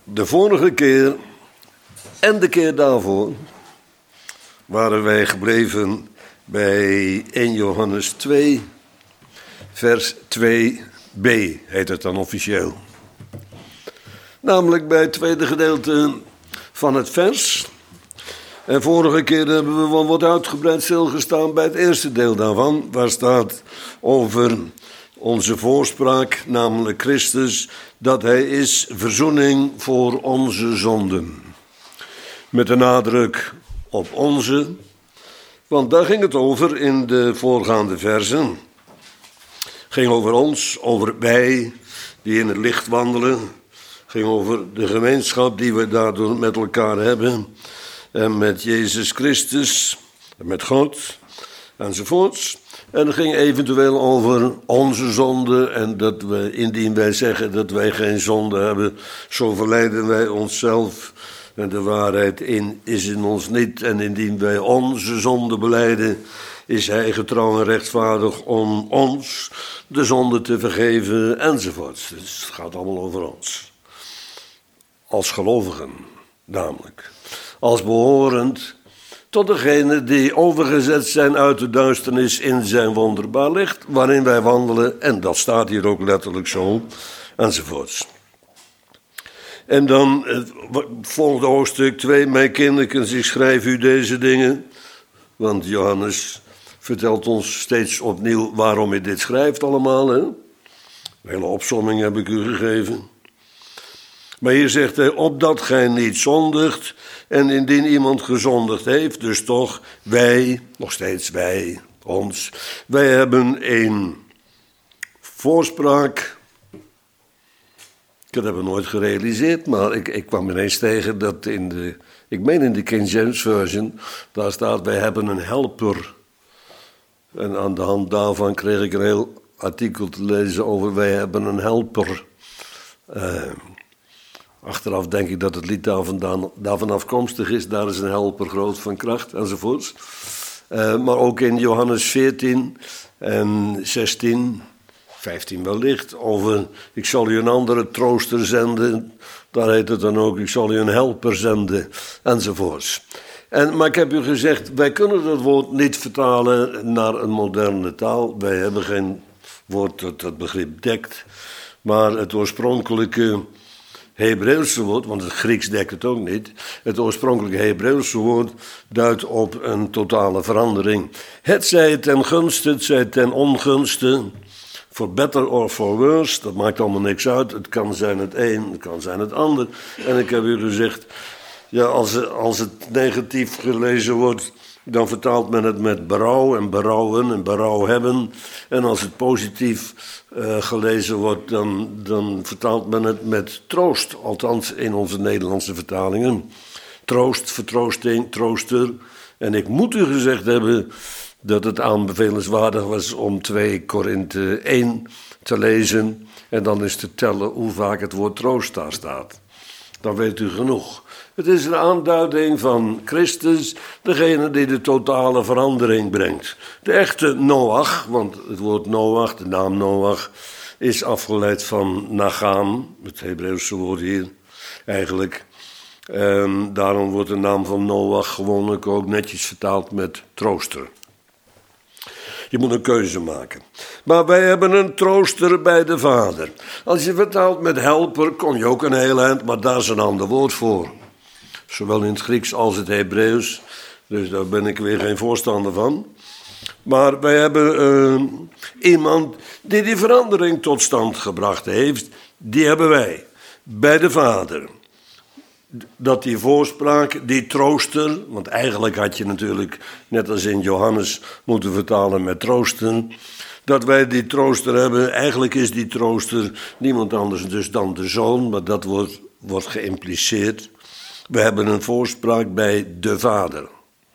De vorige keer en de keer daarvoor waren wij gebleven bij 1 Johannes 2, vers 2b heet het dan officieel. Namelijk bij het tweede gedeelte van het vers. En vorige keer hebben we wel wat uitgebreid stilgestaan bij het eerste deel daarvan, waar staat over onze voorspraak, namelijk Christus, dat hij is verzoening voor onze zonden. Met de nadruk op onze, want daar ging het over in de voorgaande versen. Het ging over ons, over wij die in het licht wandelen. Het ging over de gemeenschap die we daardoor met elkaar hebben. En met Jezus Christus, en met God, enzovoorts. En het ging eventueel over onze zonde en dat we, indien wij zeggen dat wij geen zonde hebben, zo verleiden wij onszelf en de waarheid is in ons niet. En indien wij onze zonde belijden, is hij getrouw en rechtvaardig om ons de zonde te vergeven, enzovoorts. Dus het gaat allemaal over ons. Als gelovigen, namelijk. Als behorend tot degenen die overgezet zijn uit de duisternis in zijn wonderbaar licht, waarin wij wandelen, en dat staat hier ook letterlijk zo, enzovoorts. En dan het volgende hoofdstuk 2, mijn kindertjes, ik schrijf u deze dingen, want Johannes vertelt ons steeds opnieuw waarom hij dit schrijft allemaal. Hè? Een hele opsomming heb ik u gegeven. Maar hier zegt hij, opdat gij niet zondigt, en indien iemand gezondigd heeft, dus toch wij, nog steeds wij, ons, wij hebben een voorspraak. Ik heb het nooit gerealiseerd, maar ik kwam ineens tegen dat in de King James Version, daar staat, wij hebben een helper. En aan de hand daarvan kreeg ik een heel artikel te lezen over, wij hebben een helper. Achteraf denk ik dat het lied daarvan afkomstig is. Daar is een helper groot van kracht, enzovoorts. Maar ook in Johannes 14 en 16, 15 wellicht, over ik zal u een andere trooster zenden. Daar heet het dan ook, ik zal u een helper zenden, enzovoorts. Maar ik heb u gezegd, wij kunnen dat woord niet vertalen naar een moderne taal. Wij hebben geen woord dat het begrip dekt. Maar het oorspronkelijke Hebreeuwse woord, want het Grieks dekt het ook niet. Het oorspronkelijke Hebreeuwse woord duidt op een totale verandering. Het zij ten gunste, het zij ten ongunste. For better or for worse, dat maakt allemaal niks uit. Het kan zijn het een, het kan zijn het ander. En ik heb u gezegd, ja, als het negatief gelezen wordt, dan vertaalt men het met berouw en berouwen en berouw hebben. En als het positief gelezen wordt, dan vertaalt men het met troost. Althans in onze Nederlandse vertalingen. Troost, vertroosting, trooster. En ik moet u gezegd hebben dat het aanbevelenswaardig was om 2 Korinthe 1 te lezen. En dan eens te tellen hoe vaak het woord troost daar staat. Dan weet u genoeg. Het is een aanduiding van Christus, degene die de totale verandering brengt. De echte Noach, want het woord Noach, de naam Noach, is afgeleid van Nagaan, het Hebreeuwse woord hier eigenlijk. Daarom wordt de naam van Noach gewoonlijk ook netjes vertaald met trooster. Je moet een keuze maken. Maar wij hebben een trooster bij de Vader. Als je vertaalt met helper, kom je ook een heel eind, maar daar is een ander woord voor. Zowel in het Grieks als het Hebreeuws. Dus daar ben ik weer geen voorstander van. Maar wij hebben iemand die die verandering tot stand gebracht heeft. Die hebben wij bij de Vader. Dat die voorspraak, die trooster. Want eigenlijk had je natuurlijk, net als in Johannes, moeten vertalen met troosten. Dat wij die trooster hebben. Eigenlijk is die trooster niemand anders dus dan de Zoon. Maar dat wordt geïmpliceerd. We hebben een voorspraak bij de Vader.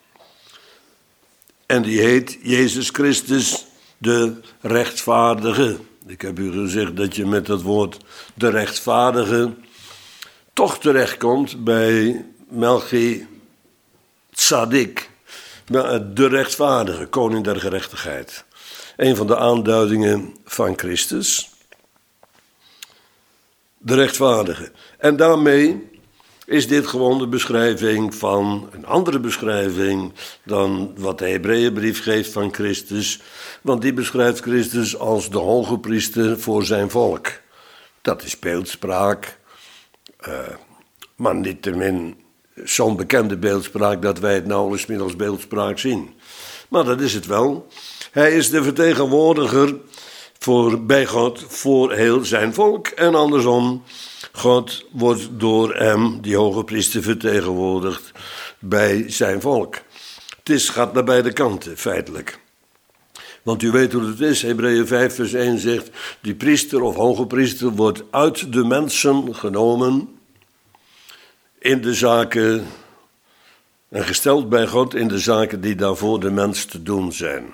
En die heet Jezus Christus, de rechtvaardige. Ik heb u gezegd dat je met dat woord de rechtvaardige toch terechtkomt bij Melchi Tzadik. De rechtvaardige, koning der gerechtigheid. Een van de aanduidingen van Christus. de rechtvaardige. En daarmee is dit gewoon de beschrijving van een andere beschrijving dan wat de Hebreeënbrief geeft van Christus. Want die beschrijft Christus als de hoge priester voor zijn volk. Dat is beeldspraak, maar niettemin zo'n bekende beeldspraak dat wij het nauwelijks meer als beeldspraak zien. Maar dat is het wel. Hij is de vertegenwoordiger bij God voor heel zijn volk en andersom. God wordt door hem, die hoge priester, vertegenwoordigd bij zijn volk. Het gaat naar beide kanten, feitelijk. Want u weet hoe het is, Hebreeën 5 vers 1 zegt, die priester of hoge priester wordt uit de mensen genomen in de zaken en gesteld bij God in de zaken die daarvoor de mens te doen zijn.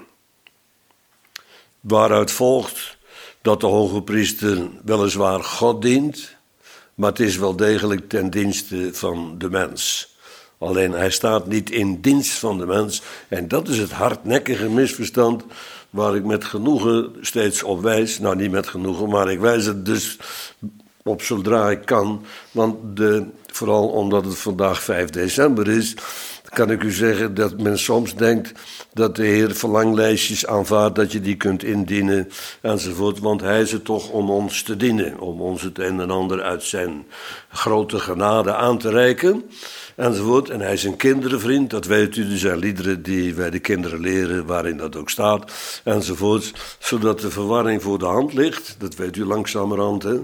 Waaruit volgt dat de hoge priester weliswaar God dient, maar het is wel degelijk ten dienste van de mens. Alleen hij staat niet in dienst van de mens. En dat is het hardnekkige misverstand waar ik met genoegen steeds op wijs. Nou, niet met genoegen, maar ik wijs het dus op zodra ik kan. Want vooral omdat het vandaag 5 december is, kan ik u zeggen dat men soms denkt dat de Heer verlanglijstjes aanvaardt, dat je die kunt indienen enzovoort. Want hij is er toch om ons te dienen, om ons het een en ander uit zijn grote genade aan te reiken enzovoort. En hij is een kinderenvriend, dat weet u. Er zijn liederen die wij de kinderen leren, waarin dat ook staat enzovoort. Zodat de verwarring voor de hand ligt, dat weet u langzamerhand, hè.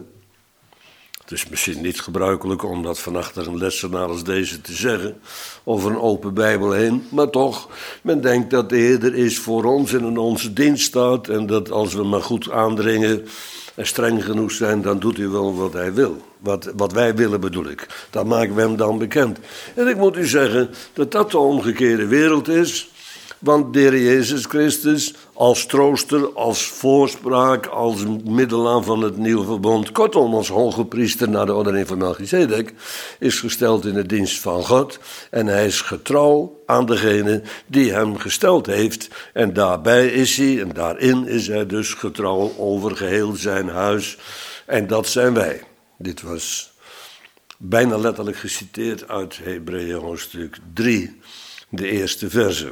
Het is misschien niet gebruikelijk om dat van achter een lessenaar als deze te zeggen, over een open Bijbel heen, maar toch, men denkt dat de Heer er is voor ons en in onze dienst staat en dat als we maar goed aandringen en streng genoeg zijn, dan doet hij wel wat hij wil. Wat wij willen bedoel ik. Dat maken we hem dan bekend. En ik moet u zeggen dat dat de omgekeerde wereld is. Want de Heer Jezus Christus als trooster, als voorspraak, als middelaar van het nieuwe verbond, kortom als hoge priester naar de ordening van Melchizedek, is gesteld in de dienst van God. En hij is getrouw aan degene die hem gesteld heeft. En daarbij is hij, en daarin is hij dus getrouw over geheel zijn huis. En dat zijn wij. Dit was bijna letterlijk geciteerd uit Hebreeën hoofdstuk 3, de eerste verse.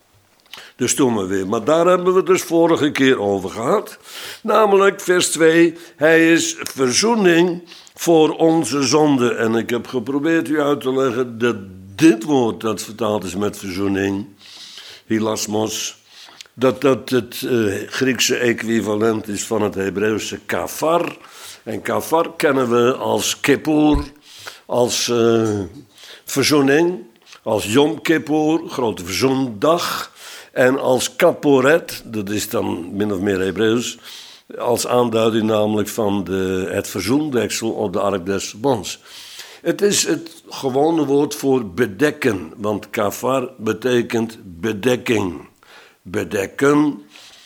Dus doen we weer. Maar daar hebben we het dus vorige keer over gehad. Namelijk vers 2. Hij is verzoening voor onze zonde. En ik heb geprobeerd u uit te leggen dat dit woord dat vertaald is met verzoening, hilasmos, dat het Griekse equivalent is van het Hebreeuwse kafar. En kafar kennen we als kippur, als verzoening, als Yom Kippur, grote verzoendag. En als kaporet, dat is dan min of meer Hebreeuws, als aanduiding namelijk van het verzoendeksel op de ark des verbonds. Het is het gewone woord voor bedekken, want kafar betekent bedekking. Bedekken,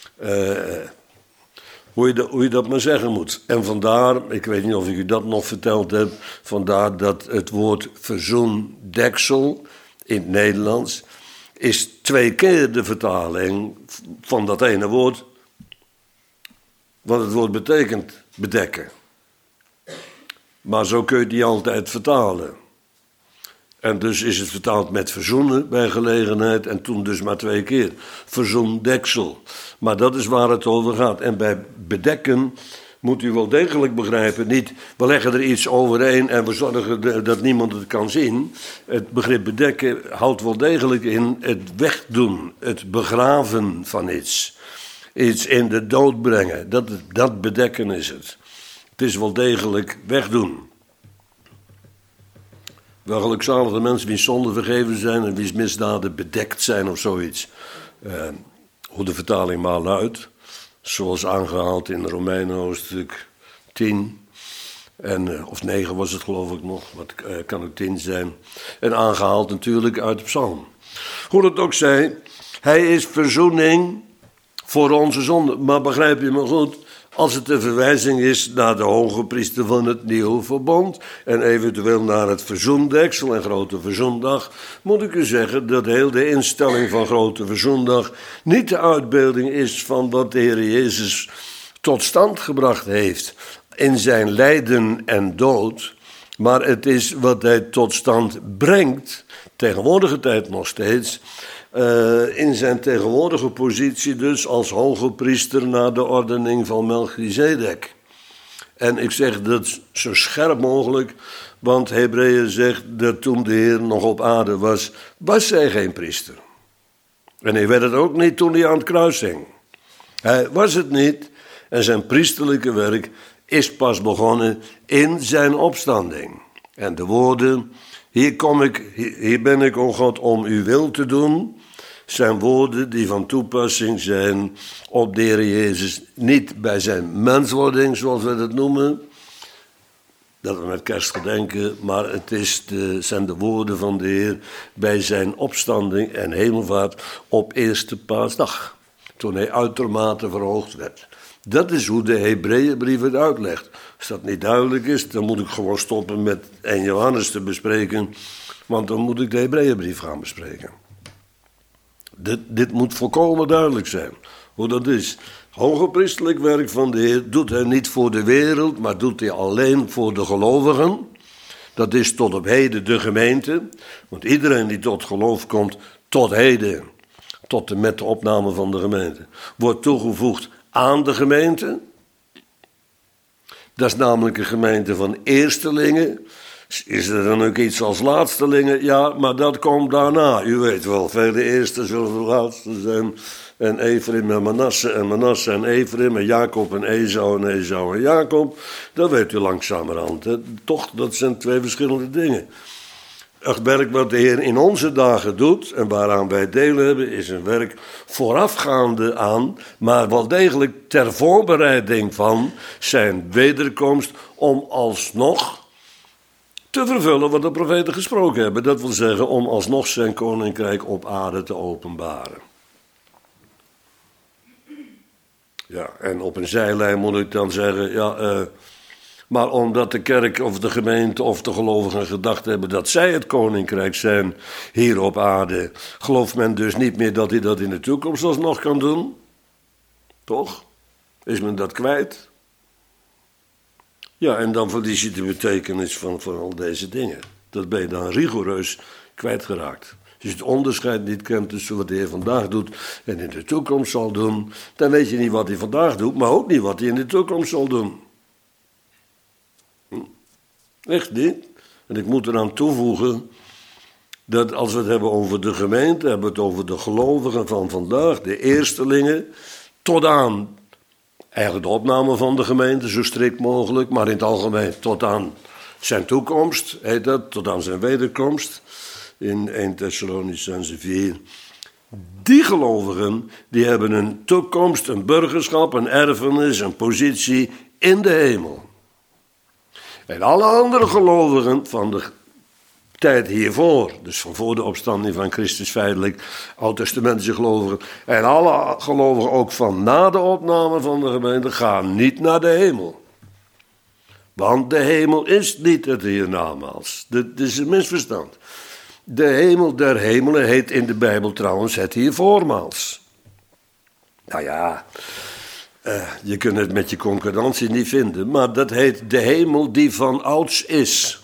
hoe je dat maar zeggen moet. En vandaar, ik weet niet of ik u dat nog verteld heb, vandaar dat het woord verzoendeksel in het Nederlands is 2 keer de vertaling van dat ene woord. Want het woord betekent bedekken. Maar zo kun je het niet altijd vertalen. En dus is het vertaald met verzoenen bij gelegenheid. En toen dus maar 2 keer. Verzoendeksel. Maar dat is waar het over gaat. En bij bedekken moet u wel degelijk begrijpen. Niet, we leggen er iets overheen en we zorgen dat niemand het kan zien. Het begrip bedekken houdt wel degelijk in het wegdoen. Het begraven van iets. Iets in de dood brengen. Dat bedekken is het. Het is wel degelijk wegdoen. Wel gelukzalig de mensen wiens zonden vergeven zijn en wiens misdaden bedekt zijn of zoiets. Hoe de vertaling maar luidt. Zoals aangehaald in Romeinen hoofdstuk 10. Of 9 was het geloof ik nog. Wat kan ook 10 zijn. En aangehaald natuurlijk uit de psalm. Hoe het ook zij. Hij is verzoening voor onze zonde. Maar begrijp je me goed. Als het een verwijzing is naar de hoge priester van het nieuwe verbond en eventueel naar het verzoendeksel en grote verzoendag, moet ik u zeggen dat heel de instelling van grote verzoendag niet de uitbeelding is van wat de Heer Jezus tot stand gebracht heeft in zijn lijden en dood, maar het is wat hij tot stand brengt, tegenwoordige tijd nog steeds, in zijn tegenwoordige positie dus als hoge priester na de ordening van Melchizedek. En ik zeg dat zo scherp mogelijk, want Hebreeën zegt dat toen de Heer nog op aarde was, was hij geen priester. En hij werd het ook niet toen hij aan het kruis hing. Hij was het niet en zijn priesterlijke werk is pas begonnen in zijn opstanding. En de woorden, hier ben ik, o God, om uw wil te doen, zijn woorden die van toepassing zijn op de Heer Jezus. Niet bij zijn menswording, zoals we dat noemen, dat we met kerst gedenken, maar het zijn de woorden van de Heer bij zijn opstanding en hemelvaart op eerste paasdag, toen hij uitermate verhoogd werd. Dat is hoe de Hebreeënbrief het uitlegt. Als dat niet duidelijk is, dan moet ik gewoon stoppen met 1 Johannes te bespreken, want dan moet ik de Hebreeënbrief gaan bespreken. Dit moet volkomen duidelijk zijn, hoe dat is. Hoge priesterlijk werk van de Heer doet hij niet voor de wereld, maar doet hij alleen voor de gelovigen. Dat is tot op heden de gemeente, want iedereen die tot geloof komt, tot heden, tot en met de opname van de gemeente, wordt toegevoegd aan de gemeente. Dat is namelijk een gemeente van eerstelingen. Is er dan ook iets als laatstelingen? Ja, maar dat komt daarna. U weet wel, vele eerste zullen de laatste zijn. En Ephraim en Manasse en Ephraim en Jacob en Esau en Jacob. Dat weet u langzamerhand. Hè? Toch, dat zijn twee verschillende dingen. Het werk wat de Heer in onze dagen doet en waaraan wij deel hebben, is een werk voorafgaande aan, maar wel degelijk ter voorbereiding van zijn wederkomst om alsnog te vervullen wat de profeten gesproken hebben. Dat wil zeggen om alsnog zijn koninkrijk op aarde te openbaren. Ja, en op een zijlijn moet ik dan zeggen, maar omdat de kerk of de gemeente of de gelovigen gedacht hebben dat zij het koninkrijk zijn hier op aarde, gelooft men dus niet meer dat hij dat in de toekomst alsnog kan doen? Toch? Is men dat kwijt? Ja, en dan verlies je de betekenis van al deze dingen. Dat ben je dan rigoureus kwijtgeraakt. Als je het onderscheid niet kent tussen wat de Heer vandaag doet en in de toekomst zal doen, dan weet je niet wat hij vandaag doet, maar ook niet wat hij in de toekomst zal doen. Echt niet. En ik moet eraan toevoegen dat als we het hebben over de gemeente, hebben we het over de gelovigen van vandaag, de eerstelingen, tot aan eigenlijk de opname van de gemeente, zo strikt mogelijk, maar in het algemeen tot aan zijn toekomst, heet dat, tot aan zijn wederkomst, in 1 Thessalonicenzen 4. Die gelovigen, die hebben een toekomst, een burgerschap, een erfenis, een positie in de hemel. En alle andere gelovigen van de tijd hiervoor, dus van voor de opstanding van Christus feitelijk, oud-testamentische gelovigen, en alle gelovigen ook van na de opname van de gemeente, gaan niet naar de hemel. Want de hemel is niet het hiernamaals. Dat is een misverstand. De hemel der hemelen heet in de Bijbel trouwens het hiervoormaals. Nou ja, je kunt het met je concordantie niet vinden, maar dat heet de hemel die van ouds is.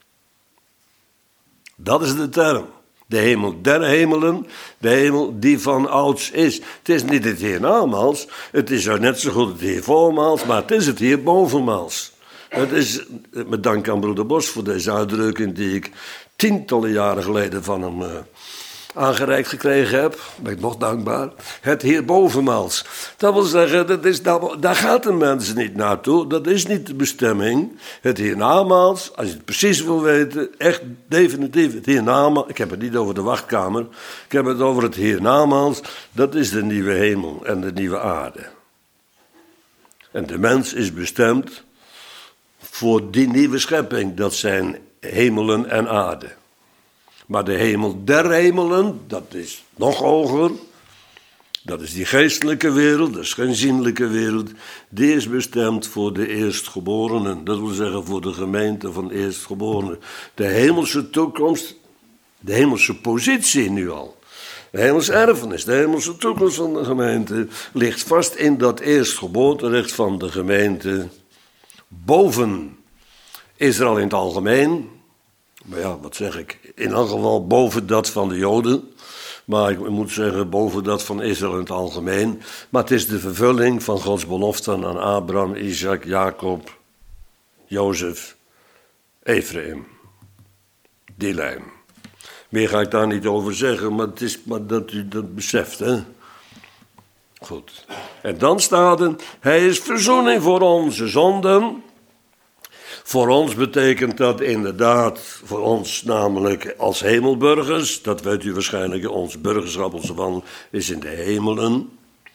Dat is de term. De hemel der hemelen, de hemel die van ouds is. Het is niet het hiernamaals, het is er net zo goed het hiervoormaals, maar het is het hierbovenmaals. Het is, met dank aan broeder Bos voor deze uitdrukking die ik tientallen jaren geleden van hem aangereikt gekregen heb, ben ik nog dankbaar, het hierbovenmaals. Dat wil zeggen, daar gaat de mens niet naartoe, dat is niet de bestemming. Het hiernamaals, als je het precies wil weten, echt definitief het hiernamaals, ik heb het niet over de wachtkamer, ik heb het over het hiernamaals, dat is de nieuwe hemel en de nieuwe aarde. En de mens is bestemd voor die nieuwe schepping, dat zijn hemelen en aarde. Maar de hemel der hemelen, dat is nog hoger. Dat is die geestelijke wereld, dat is geen zienlijke wereld. Die is bestemd voor de eerstgeborenen. Dat wil zeggen voor de gemeente van eerstgeborenen. De hemelse toekomst, de hemelse positie nu al. De hemelse erfenis, de hemelse toekomst van de gemeente ligt vast in dat eerstgeboorterecht van de gemeente. boven Israël in het algemeen. Maar ja, wat zeg ik? In elk geval boven dat van de Joden. Maar ik moet zeggen, boven dat van Israël in het algemeen. Maar het is de vervulling van Gods beloften aan Abraham, Isaac, Jacob, Jozef, Ephraim. Die lijn. Meer ga ik daar niet over zeggen, maar het is maar dat u dat beseft, hè. Goed. En dan staat er, hij is verzoening voor onze zonden. Voor ons betekent dat inderdaad, voor ons namelijk als hemelburgers, dat weet u waarschijnlijk, ons burgerschap, onze wandel is in de hemelen.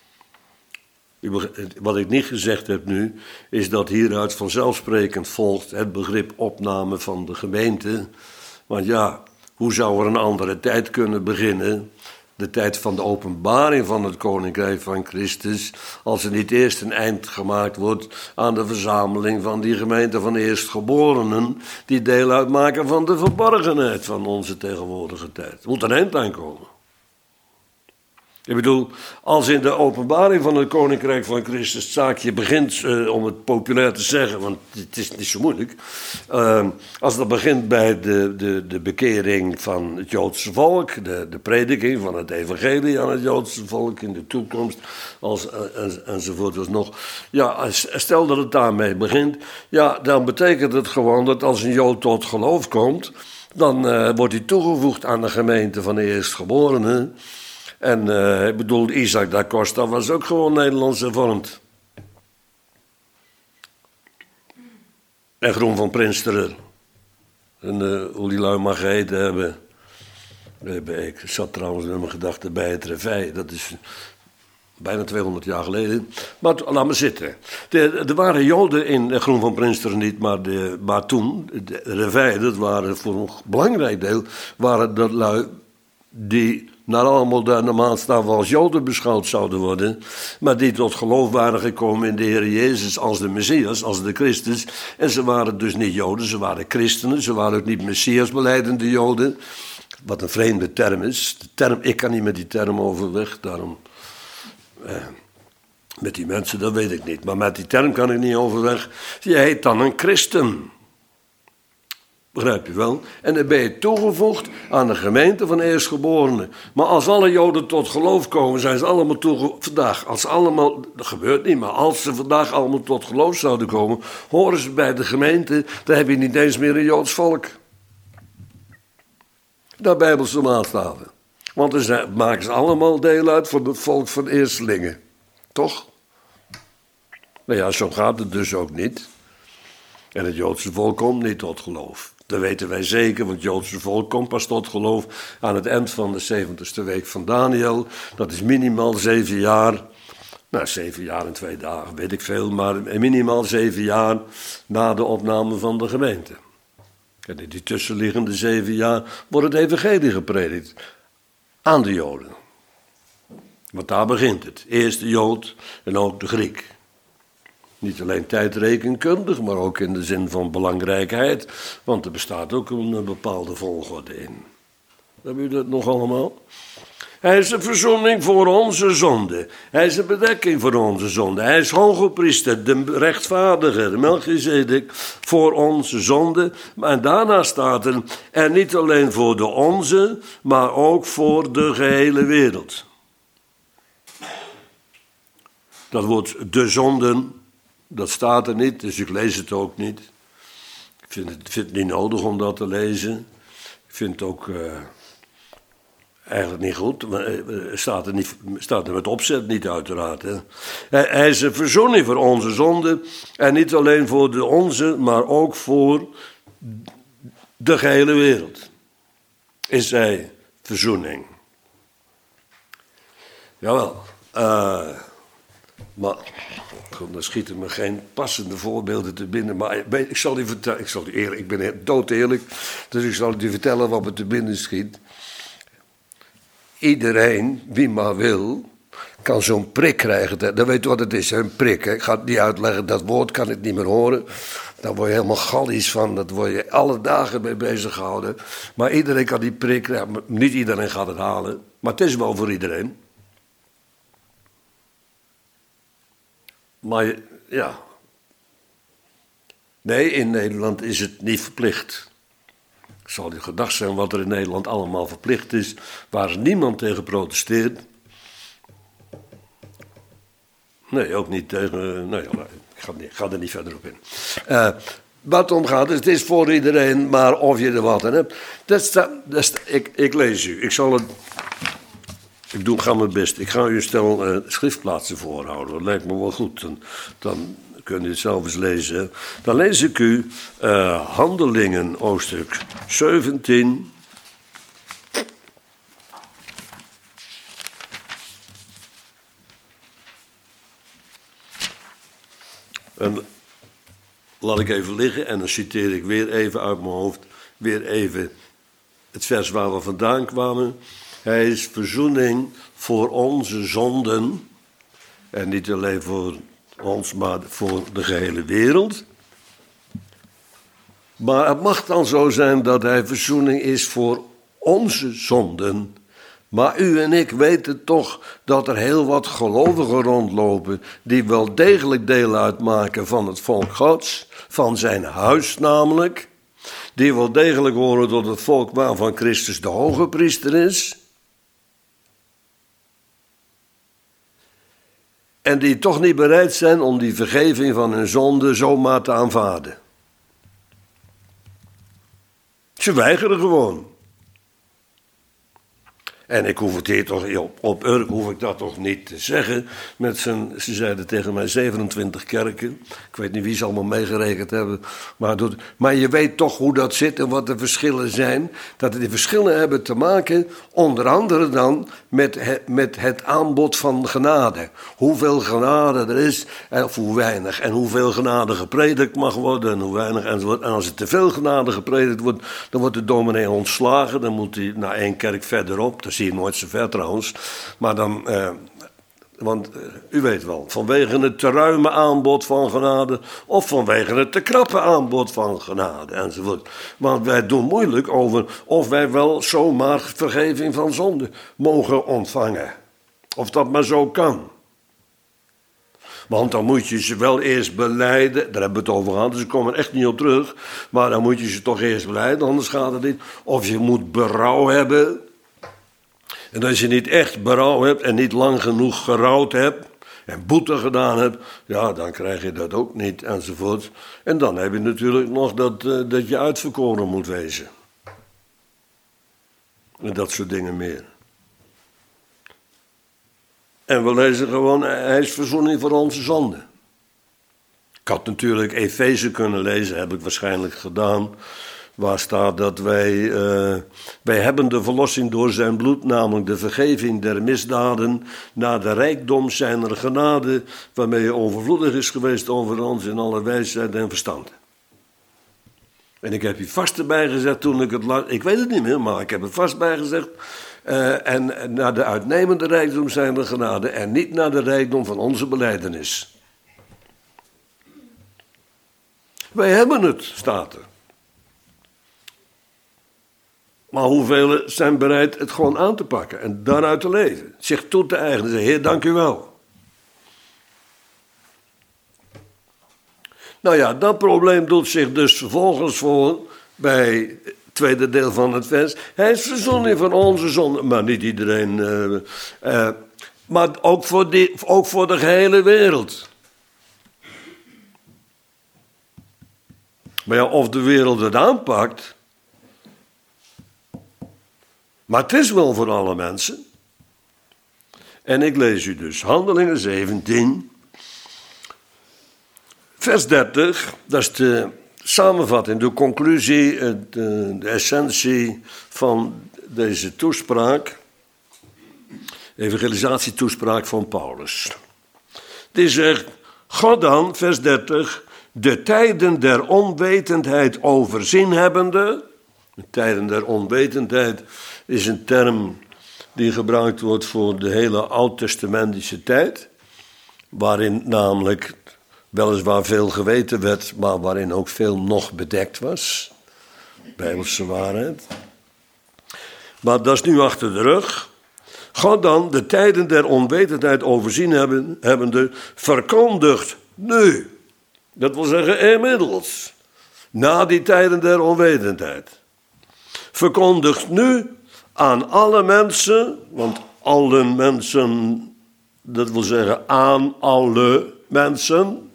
Wat ik niet gezegd heb nu, is dat hieruit vanzelfsprekend volgt het begrip opname van de gemeente. Want ja, hoe zou er een andere tijd kunnen beginnen? De tijd van de openbaring van het Koninkrijk van Christus, als er niet eerst een eind gemaakt wordt aan de verzameling van die gemeente van eerstgeborenen, die deel uitmaken van de verborgenheid van onze tegenwoordige tijd. Er moet een eind aankomen. Ik bedoel, als in de openbaring van het Koninkrijk van Christus het zaakje begint, om het populair te zeggen, want het is niet zo moeilijk. Als dat begint bij de bekering van het Joodse volk, de prediking van het evangelie aan het Joodse volk in de toekomst, enzovoort dus nog. Ja, stel dat het daarmee begint, ja, dan betekent het gewoon dat als een Jood tot geloof komt, dan wordt hij toegevoegd aan de gemeente van de eerstgeborenen. En ik bedoel, Isaac da Costa was ook gewoon Nederlands hervormd. En Groen van Prinsterer. En hoe die lui maar geheten hebben. Ik zat trouwens met mijn gedachten bij het Revij. Dat is bijna 200 jaar geleden. Maar laat maar zitten. Er waren Joden in Groen van Prinsterer niet, maar toen, de Revij, dat waren voor een belangrijk deel, waren dat lui die naar alle moderne maatstaven als Joden beschouwd zouden worden, maar die tot geloof waren gekomen in de Heer Jezus als de Messias, als de Christus. En ze waren dus niet Joden, ze waren christenen, ze waren ook niet Messias-belijdende Joden. Wat een vreemde term is. Ik kan niet met die term overweg, daarom met die mensen, dat weet ik niet. Maar met die term kan ik niet overweg. Je heet dan een christen. Begrijp je wel? En dan ben je toegevoegd aan de gemeente van eerstgeborenen. Maar als alle Joden tot geloof komen, zijn ze allemaal toegevoegd. Vandaag, als allemaal, dat gebeurt niet, maar als ze vandaag allemaal tot geloof zouden komen, horen ze bij de gemeente, dan heb je niet eens meer een Joods volk. Dat Bijbelse maatstaven. Want dan maken ze allemaal deel uit van het volk van eerstelingen. Toch? Nou ja, zo gaat het dus ook niet. En het Joodse volk komt niet tot geloof. Dat weten wij zeker, want het Joodse volk komt pas tot geloof aan het eind van de 70ste week van Daniel. Dat is minimaal 7 jaar. Nou, 7 jaar en 2 dagen, weet ik veel. Maar minimaal 7 jaar na de opname van de gemeente. En in die tussenliggende 7 jaar wordt het evangelie gepredikt aan de Joden. Want daar begint het. Eerst de Jood en ook de Griek. Niet alleen tijdrekenkundig, maar ook in de zin van belangrijkheid. Want er bestaat ook een bepaalde volgorde in. Hebben jullie dat nog allemaal? Hij is een verzoening voor onze zonde. Hij is een bedekking voor onze zonde. Hij is hogepriester, de rechtvaardige, de Melchizedek, voor onze zonde. En daarna staat er, en niet alleen voor de onze, maar ook voor de gehele wereld. Dat woord de zonden, dat staat er niet, dus ik lees het ook niet. Ik vind het niet nodig om dat te lezen. Ik vind het ook eigenlijk niet goed. Maar staat er met opzet niet uiteraard. Hè. Hij is een verzoening voor onze zonden. En niet alleen voor de onze, maar ook voor de gehele wereld. Is hij verzoening. Jawel. Maar goed, dan schieten me geen passende voorbeelden te binnen. Maar ik zal u vertellen, ik ben doodeerlijk, dus ik zal u vertellen wat me te binnen schiet. Iedereen, wie maar wil, kan zo'n prik krijgen. Dan weet u wat het is, een prik. Hè? Ik ga het niet uitleggen, dat woord kan ik niet meer horen. Daar word je helemaal gallisch van, daar word je alle dagen mee bezig gehouden. Maar iedereen kan die prik krijgen, niet iedereen gaat het halen. Maar het is wel voor iedereen. Maar ja, Nee, in Nederland is het niet verplicht. Het zal je gedacht zijn wat er in Nederland allemaal verplicht is, waar niemand tegen protesteert. Nee, ook niet tegen... Nee, ik ga er niet verder op in. Wat het om gaat, het is voor iedereen, maar of je er wat aan hebt. Ik lees u. Ik ga mijn best. Ik ga u een stel schriftplaatsen voorhouden. Dat lijkt me wel goed. Dan kunt u het zelf eens lezen. Dan lees ik u Handelingen, hoofdstuk 17... En laat ik even liggen en dan citeer ik weer even uit mijn hoofd, weer even het vers waar we vandaan kwamen. Hij is verzoening voor onze zonden, en niet alleen voor ons, maar voor de gehele wereld. Maar het mag dan zo zijn dat hij verzoening is voor onze zonden. Maar u en ik weten toch dat er heel wat gelovigen rondlopen die wel degelijk deel uitmaken van het volk Gods, van zijn huis namelijk, die wel degelijk horen tot het volk waarvan Christus de hoge priester is, en die toch niet bereid zijn om die vergeving van hun zonde zomaar te aanvaarden. Ze weigeren gewoon. En ik hoef het hier toch op Urk hoef ik dat toch niet te zeggen. Ze zeiden tegen mij 27 kerken. Ik weet niet wie ze allemaal meegerekend hebben. Maar je weet toch hoe dat zit en wat de verschillen zijn. Dat die verschillen hebben te maken, onder andere dan, met het aanbod van genade. Hoeveel genade er is, of hoe weinig. En hoeveel genade gepredikt mag worden en hoe weinig enzovoort. En als er te veel genade gepredikt wordt, dan wordt de dominee ontslagen. Dan moet hij naar 1 kerk verderop. Dat zie je nooit zo ver trouwens. Maar dan, want u weet wel, vanwege het te ruime aanbod van genade of vanwege het te krappe aanbod van genade enzovoort. Want wij doen moeilijk over of wij wel zomaar vergeving van zonde mogen ontvangen. Of dat maar zo kan. Want dan moet je ze wel eerst belijden. Daar hebben we het over gehad, dus ik kom er echt niet op terug. Maar dan moet je ze toch eerst belijden, anders gaat het niet. Of je moet berouw hebben. En als je niet echt berouw hebt en niet lang genoeg gerouwd hebt en boete gedaan hebt, ja, dan krijg je dat ook niet enzovoort. En dan heb je natuurlijk nog dat je uitverkoren moet wezen. En dat soort dingen meer. En we lezen gewoon, hij is verzoening voor onze zonden. Ik had natuurlijk Efeze kunnen lezen, heb ik waarschijnlijk gedaan. Waar staat dat wij hebben de verlossing door zijn bloed, namelijk de vergeving der misdaden, naar de rijkdom zijner genade, waarmee hij overvloedig is geweest over ons in alle wijsheid en verstand. En ik heb hier vast erbij gezegd toen ik het las, ik weet het niet meer, maar ik heb er vast bij gezegd, en naar de uitnemende rijkdom zijner genade en niet naar de rijkdom van onze belijdenis. Wij hebben het, staat er. Maar hoeveel zijn bereid het gewoon aan te pakken en daaruit te leven? Zich toe te eigenen en zeggen, Heer, dank u wel. Nou ja, dat probleem doet zich dus vervolgens voor bij het tweede deel van het vers. Hij is verzoening van onze zonde, maar niet iedereen. Maar ook voor de gehele wereld. Maar ja, of de wereld het aanpakt. Maar het is wel voor alle mensen. En ik lees u dus Handelingen 17, vers 30. Dat is de samenvatting, de conclusie, de essentie van deze toespraak. Evangelisatietoespraak van Paulus. Die zegt, God dan, vers 30, de tijden der onwetendheid overzien hebbende. De tijden der onwetendheid is een term die gebruikt wordt voor de hele oud-testamentische tijd. Waarin namelijk weliswaar veel geweten werd, maar waarin ook veel nog bedekt was. Bijbelse waarheid. Maar dat is nu achter de rug. God dan, de tijden der onwetendheid overzien hebbende, verkondigt nu. Dat wil zeggen inmiddels, na die tijden der onwetendheid. Verkondigt nu aan alle mensen, want alle mensen, dat wil zeggen aan alle mensen.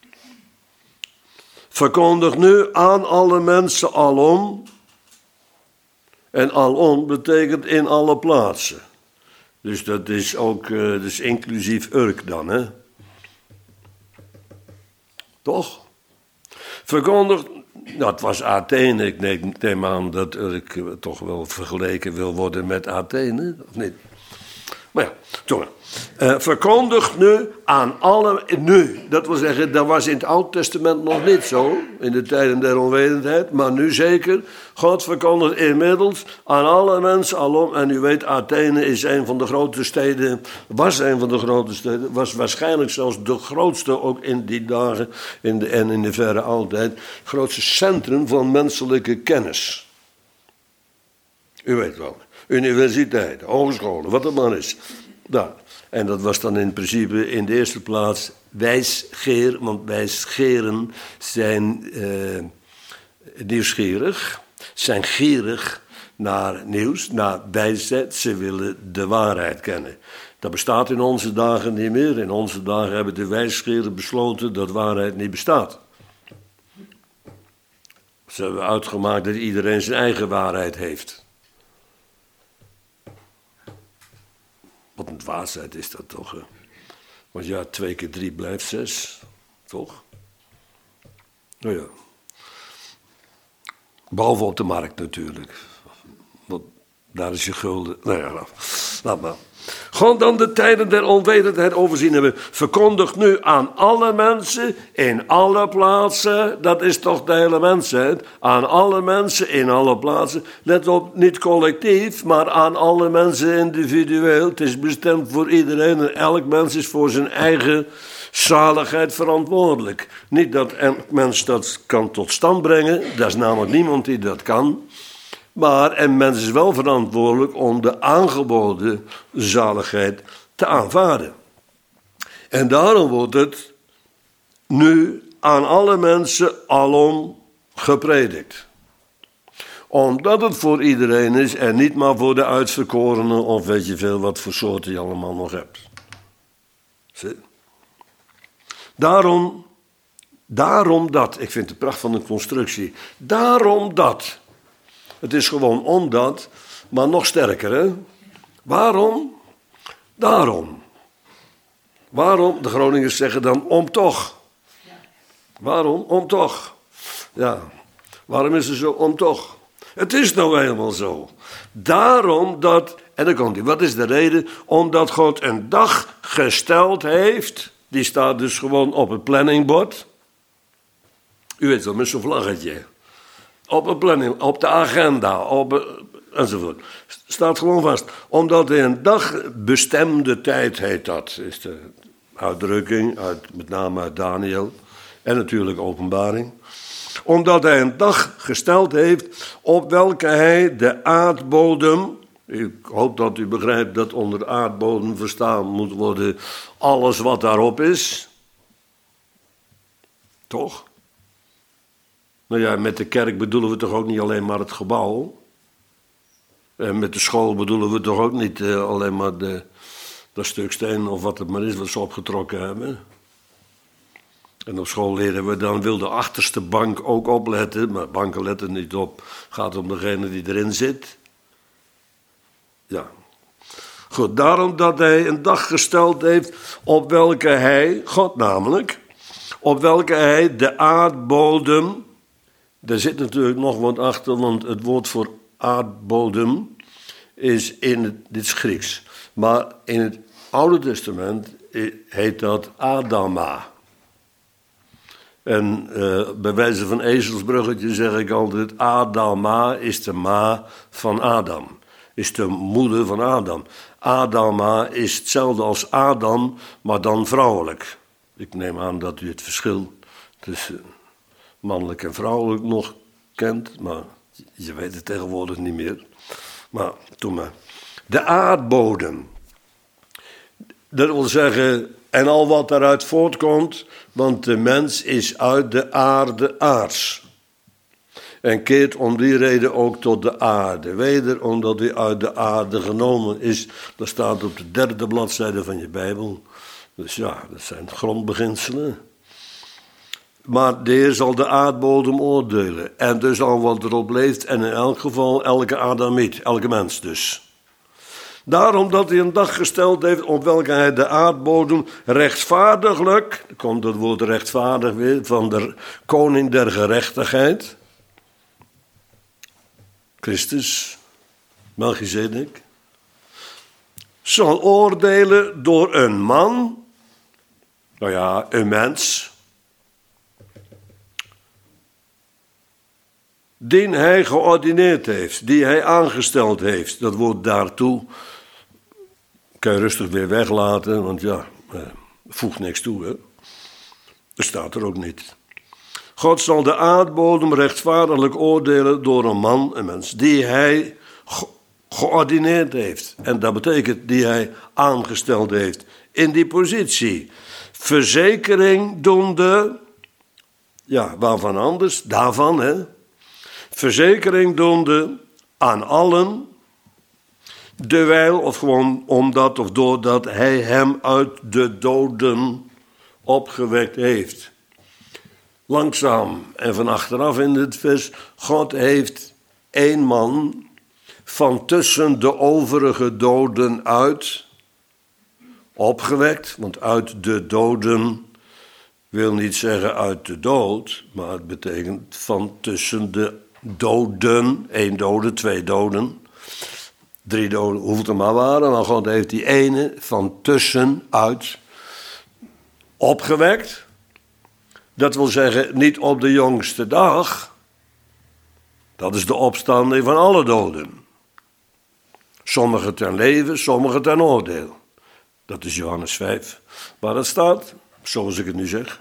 Verkondigt nu aan alle mensen alom. En alom betekent in alle plaatsen. Dus dat is ook dus inclusief Urk dan, hè? Toch? Verkondigt, nou het was Athene, ik neem aan dat Urk toch wel vergeleken wil worden met Athene, of niet? Maar ja, toch. Verkondigt nu aan alle, nu, dat wil zeggen, dat was in het Oude Testament nog niet zo, in de tijden der onwetendheid, maar nu zeker. God verkondigt inmiddels aan alle mensen alom, en u weet, Athene is een van de grote steden, was een van de grote steden, was waarschijnlijk zelfs de grootste, ook in die dagen en in de verre oudheid, grootste centrum van menselijke kennis. U weet wel, universiteiten, hogescholen, wat het maar is. Daar. En dat was dan in principe in de eerste plaats wijsgeer, want wijsgeren zijn nieuwsgierig, zijn gierig naar nieuws, naar wijsheid. Ze willen de waarheid kennen. Dat bestaat in onze dagen niet meer. In onze dagen hebben de wijsgeren besloten dat waarheid niet bestaat. Ze hebben uitgemaakt dat iedereen zijn eigen waarheid heeft. Wat een dwaasheid is dat toch? Hè? Want ja, 2 keer 3 blijft 6, toch? Nou ja. Behalve op de markt natuurlijk. Want daar is je gulden. Nou ja, laat maar. Gewoon dan de tijden der onwetendheid overzien hebben. Verkondigt nu aan alle mensen in alle plaatsen. Dat is toch de hele mensheid. Aan alle mensen in alle plaatsen. Let op, niet collectief, maar aan alle mensen individueel. Het is bestemd voor iedereen en elk mens is voor zijn eigen zaligheid verantwoordelijk. Niet dat elk mens dat kan tot stand brengen. Dat is namelijk niemand die dat kan. Maar een mens is wel verantwoordelijk om de aangeboden zaligheid te aanvaarden. En daarom wordt het nu aan alle mensen alom gepredikt. Omdat het voor iedereen is en niet maar voor de uitverkorenen of weet je veel wat voor soorten je allemaal nog hebt. Zie? Daarom dat, ik vind het pracht van een constructie, daarom dat. Het is gewoon omdat, maar nog sterker, hè? Waarom? Daarom. Waarom? De Groningers zeggen dan om toch. Waarom? Om toch. Ja, waarom is het zo om toch? Het is nou helemaal zo. Daarom dat, en dan komt hij, wat is de reden? Omdat God een dag gesteld heeft, die staat dus gewoon op het planningbord. U weet wel, met zo'n vlaggetje. Op een planning, op de agenda, enzovoort. Staat gewoon vast. Omdat hij een dag bestemde tijd heet dat. Is de uitdrukking, met name uit Daniel. En natuurlijk Openbaring. Omdat hij een dag gesteld heeft op welke hij de aardbodem. Ik hoop dat u begrijpt dat onder aardbodem verstaan moet worden alles wat daarop is. Toch? Nou ja, met de kerk bedoelen we toch ook niet alleen maar het gebouw. En met de school bedoelen we toch ook niet alleen maar dat stuk steen of wat het maar is wat ze opgetrokken hebben. En op school leren we dan, wil de achterste bank ook opletten, maar banken letten niet op. Gaat om degene die erin zit. Ja. Goed, daarom dat hij een dag gesteld heeft op welke hij, God namelijk, op welke hij de aardbodem. Daar zit natuurlijk nog wat achter, want het woord voor aardbodem is dit is Grieks. Maar in het Oude Testament heet dat Adama. En bij wijze van ezelsbruggetje zeg ik altijd, Adama is de ma van Adam. Is de moeder van Adam. Adama is hetzelfde als Adam, maar dan vrouwelijk. Ik neem aan dat u het verschil tussen mannelijk en vrouwelijk nog kent, maar je weet het tegenwoordig niet meer. Maar doe maar. De aardbodem. Dat wil zeggen, en al wat daaruit voortkomt, want de mens is uit de aarde aards. En keert om die reden ook tot de aarde. Weder omdat hij uit de aarde genomen is. Dat staat op de 3e bladzijde van je Bijbel. Dus ja, dat zijn grondbeginselen. Maar de Heer zal de aardbodem oordelen. En dus al wat erop leeft. En in elk geval elke Adamiet, elke mens dus. Daarom dat hij een dag gesteld heeft op welke hij de aardbodem rechtvaardiglijk, er komt het woord rechtvaardig weer, van de koning der gerechtigheid, Christus, Melchizedek, zal oordelen door een man, nou ja, een mens, die hij geordineerd heeft, die hij aangesteld heeft. Dat woord daartoe kan je rustig weer weglaten, want ja, voegt niks toe, hè. Dat staat er ook niet. God zal de aardbodem rechtvaardiglijk oordelen door een man, een mens, die hij geordineerd heeft. En dat betekent die hij aangesteld heeft in die positie. Verzekering doende, ja, waarvan anders? Daarvan, hè. Verzekering doende aan allen, dewijl of gewoon omdat of doordat hij hem uit de doden opgewekt heeft. Langzaam en van achteraf in dit vers, God heeft één man van tussen de overige doden uit opgewekt, want uit de doden wil niet zeggen uit de dood, maar het betekent van tussen de doden, 1 dode, 2 doden, 3 doden, hoeveel het er maar waren, maar God heeft die ene van tussenuit opgewekt. Dat wil zeggen, niet op de jongste dag, dat is de opstanding van alle doden. Sommigen ten leven, sommigen ten oordeel. Dat is Johannes 5, waar dat staat, zoals ik het nu zeg.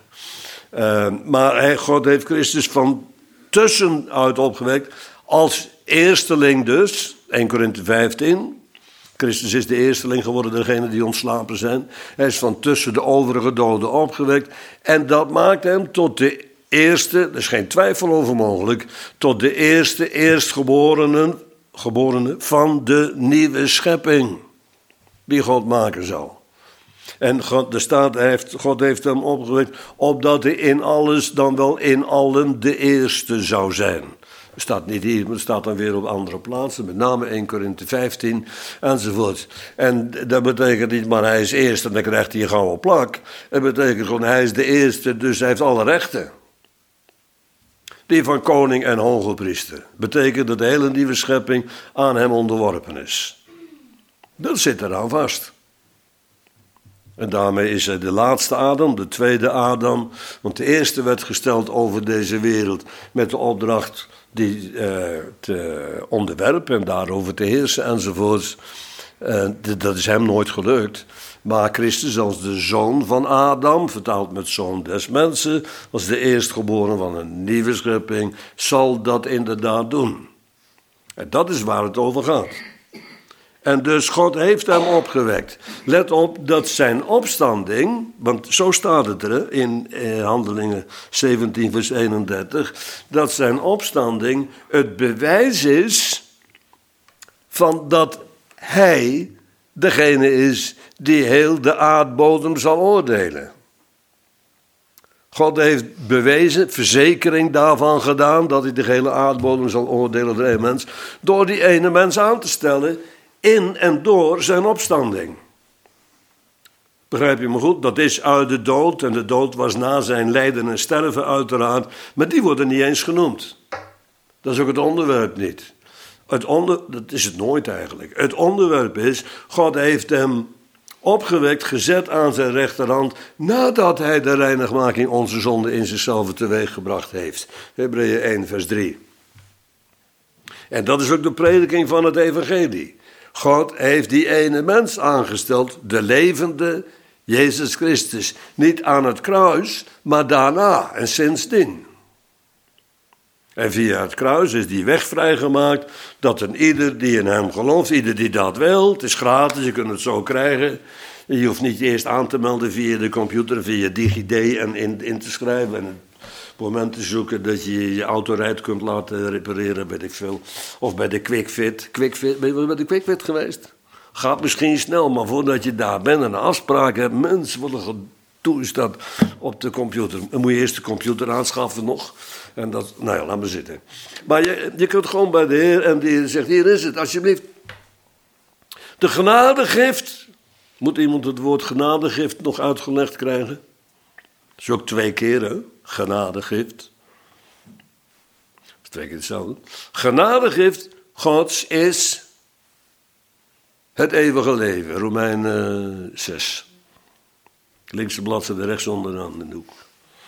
Maar God heeft Christus van tussenuit opgewekt, als eersteling dus, 1 Korinthe 15. Christus is de eersteling geworden, degene die ontslapen zijn. Hij is van tussen de overige doden opgewekt. En dat maakt hem tot de eerste, er is geen twijfel over mogelijk, tot de eerstgeborene van de nieuwe schepping die God maken zal. En God heeft hem opgewekt, opdat hij in alles, dan wel in allen, de eerste zou zijn. Het staat niet hier, maar het staat dan weer op andere plaatsen, met name 1 Korinthe 15 enzovoort. En dat betekent niet maar hij is eerst en dan krijgt hij een gouden plak. Het betekent gewoon hij is de eerste, dus hij heeft alle rechten. Die van koning en hogepriester. Betekent dat de hele nieuwe schepping aan hem onderworpen is. Dat zit eraan vast. En daarmee is hij de laatste Adam, de tweede Adam. Want de eerste werd gesteld over deze wereld met de opdracht die te onderwerpen en daarover te heersen enzovoorts. Dat is hem nooit gelukt. Maar Christus als de zoon van Adam, vertaald met zoon des mensen, als de eerstgeboren van een nieuwe schepping, zal dat inderdaad doen. En dat is waar het over gaat. En dus God heeft hem opgewekt. Let op dat zijn opstanding, want zo staat het er in Handelingen 17 vers 31, dat zijn opstanding het bewijs is van dat hij degene is die heel de aardbodem zal oordelen. God heeft bewezen, verzekering daarvan gedaan, dat hij de hele aardbodem zal oordelen door één mens, door die ene mens aan te stellen in en door zijn opstanding. Begrijp je me goed? Dat is uit de dood, en de dood was na zijn lijden en sterven uiteraard, maar die worden niet eens genoemd. Dat is ook het onderwerp niet. Dat is het nooit eigenlijk. Het onderwerp is, God heeft hem opgewekt, gezet aan zijn rechterhand, nadat hij de reinigmaking onze zonde in zichzelf teweeggebracht heeft. Hebreeën 1 vers 3. En dat is ook de prediking van het evangelie. God heeft die ene mens aangesteld, de levende Jezus Christus. Niet aan het kruis, maar daarna en sindsdien. En via het kruis is die weg vrijgemaakt dat een ieder die in hem gelooft, ieder die dat wil, het is gratis, je kunt het zo krijgen, Je hoeft niet eerst aan te melden via de computer, via DigiD en in te schrijven. En het moment te zoeken dat je je autorijdt kunt laten repareren, weet ik veel. Of bij de QuickFit. QuickFit, ben je wel bij de QuickFit geweest? Gaat misschien snel, maar voordat je daar bent en een afspraak hebt, mensen, wat een gedoe is dat op de computer. Dan moet je eerst de computer aanschaffen nog. En dat, nou ja, laat maar zitten. Maar je kunt gewoon bij de Heer en de Heer zegt, hier is het, alsjeblieft. De genadegift. Moet iemand het woord genadegift nog uitgelegd krijgen? Dat is ook 2 keer, hè? Genadegift. Dat is 2 keer hetzelfde. Genadegift Gods is het eeuwige leven. Romeinen 6. Linkse bladzijde rechts onderaan in de hoek.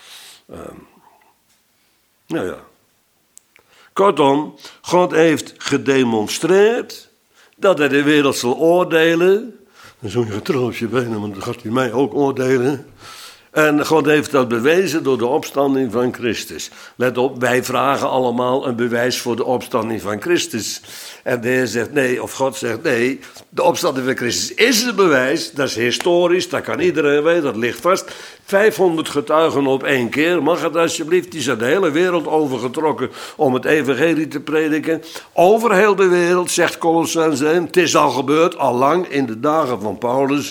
Nou ja. Kortom, God heeft gedemonstreerd dat hij de wereld zal oordelen. Dan zo'n getroostje bijna, want dan gaat hij mij ook oordelen. En God heeft dat bewezen door de opstanding van Christus. Let op, wij vragen allemaal een bewijs voor de opstanding van Christus. En de Heer zegt nee, of God zegt nee, de opstanding van Christus is een bewijs. Dat is historisch, dat kan iedereen weten, dat ligt vast. 500 getuigen op 1 keer, mag het alsjeblieft. Die zijn de hele wereld overgetrokken om het evangelie te prediken. Over heel de wereld, zegt Kolossenzen 1, het is al gebeurd, al lang in de dagen van Paulus.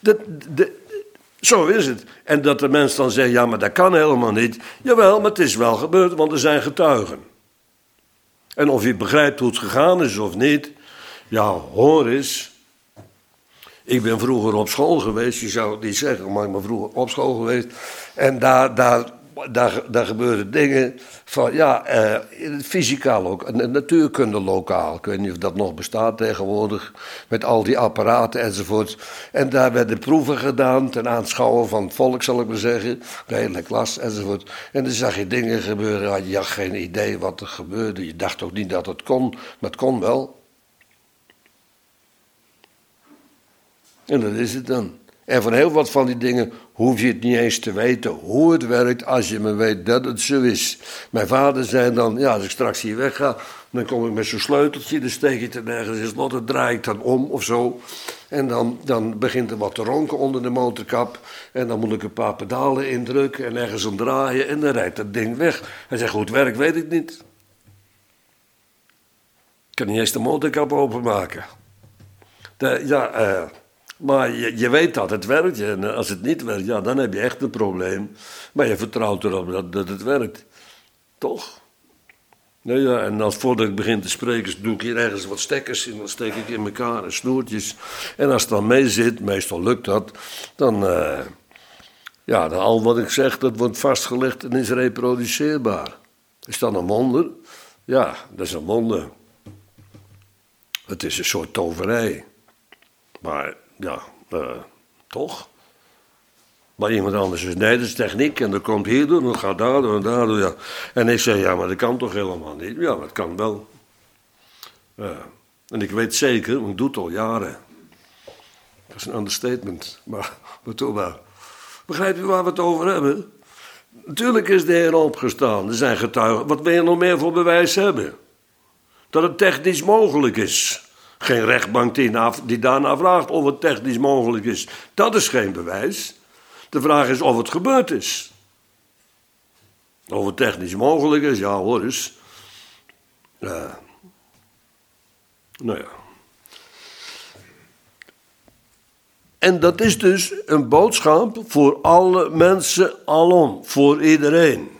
Zo is het. En dat de mens dan zegt, ja, maar dat kan helemaal niet. Jawel, maar het is wel gebeurd, want er zijn getuigen. En of je begrijpt hoe het gegaan is of niet, ja, hoor eens. Ik ben vroeger op school geweest, je zou het niet zeggen, maar ik ben vroeger op school geweest. En daar gebeuren dingen van, ja, fysicaal ook, natuurkunde lokaal. Ik weet niet of dat nog bestaat tegenwoordig, met al die apparaten enzovoort. En daar werden proeven gedaan ten aanschouwen van het volk, zal ik maar zeggen. De hele klas enzovoort. En dan zag je dingen gebeuren, je had geen idee wat er gebeurde. Je dacht ook niet dat het kon, maar het kon wel. En dat is het dan. En van heel wat van die dingen hoef je het niet eens te weten hoe het werkt, als je maar weet dat het zo is. Mijn vader zei dan, ja, als ik straks hier wegga, dan kom ik met zo'n sleuteltje, dan steek je het er nergens in slot, dan draai ik dan om of zo. En dan begint er wat te ronken onder de motorkap. En dan moet ik een paar pedalen indrukken en ergens om draaien en dan rijdt dat ding weg. Hij zegt, hoe het werkt weet ik niet. Ik kan niet eens de motorkap openmaken. Maar je weet dat het werkt. En als het niet werkt, ja, dan heb je echt een probleem. Maar je vertrouwt erop dat het werkt. Toch? Nou ja, en voordat ik begin te spreken, doe ik hier ergens wat stekkers in. Dan steek ik in elkaar en snoertjes. En als het dan mee zit, meestal lukt dat, dan al wat ik zeg, dat wordt vastgelegd en is reproduceerbaar. Is dat een wonder? Ja, dat is een wonder. Het is een soort toverij. Maar ja, toch? Maar iemand anders is, nee, dat is techniek en dat komt hierdoor en dat gaat daardoor en daardoor. Ja. En ik zeg, ja, maar dat kan toch helemaal niet? Ja, maar het kan wel. En ik weet zeker, want ik doe het al jaren. Dat is een understatement, maar toe maar. Begrijpt u waar we het over hebben? Natuurlijk is de Heer opgestaan, er zijn getuigen. Wat wil je nog meer voor bewijs hebben? Dat het technisch mogelijk is. Geen rechtbank die daarna vraagt of het technisch mogelijk is. Dat is geen bewijs. De vraag is of het gebeurd is. Of het technisch mogelijk is, ja hoor eens. Nou ja. En dat is dus een boodschap voor alle mensen alom. Voor iedereen.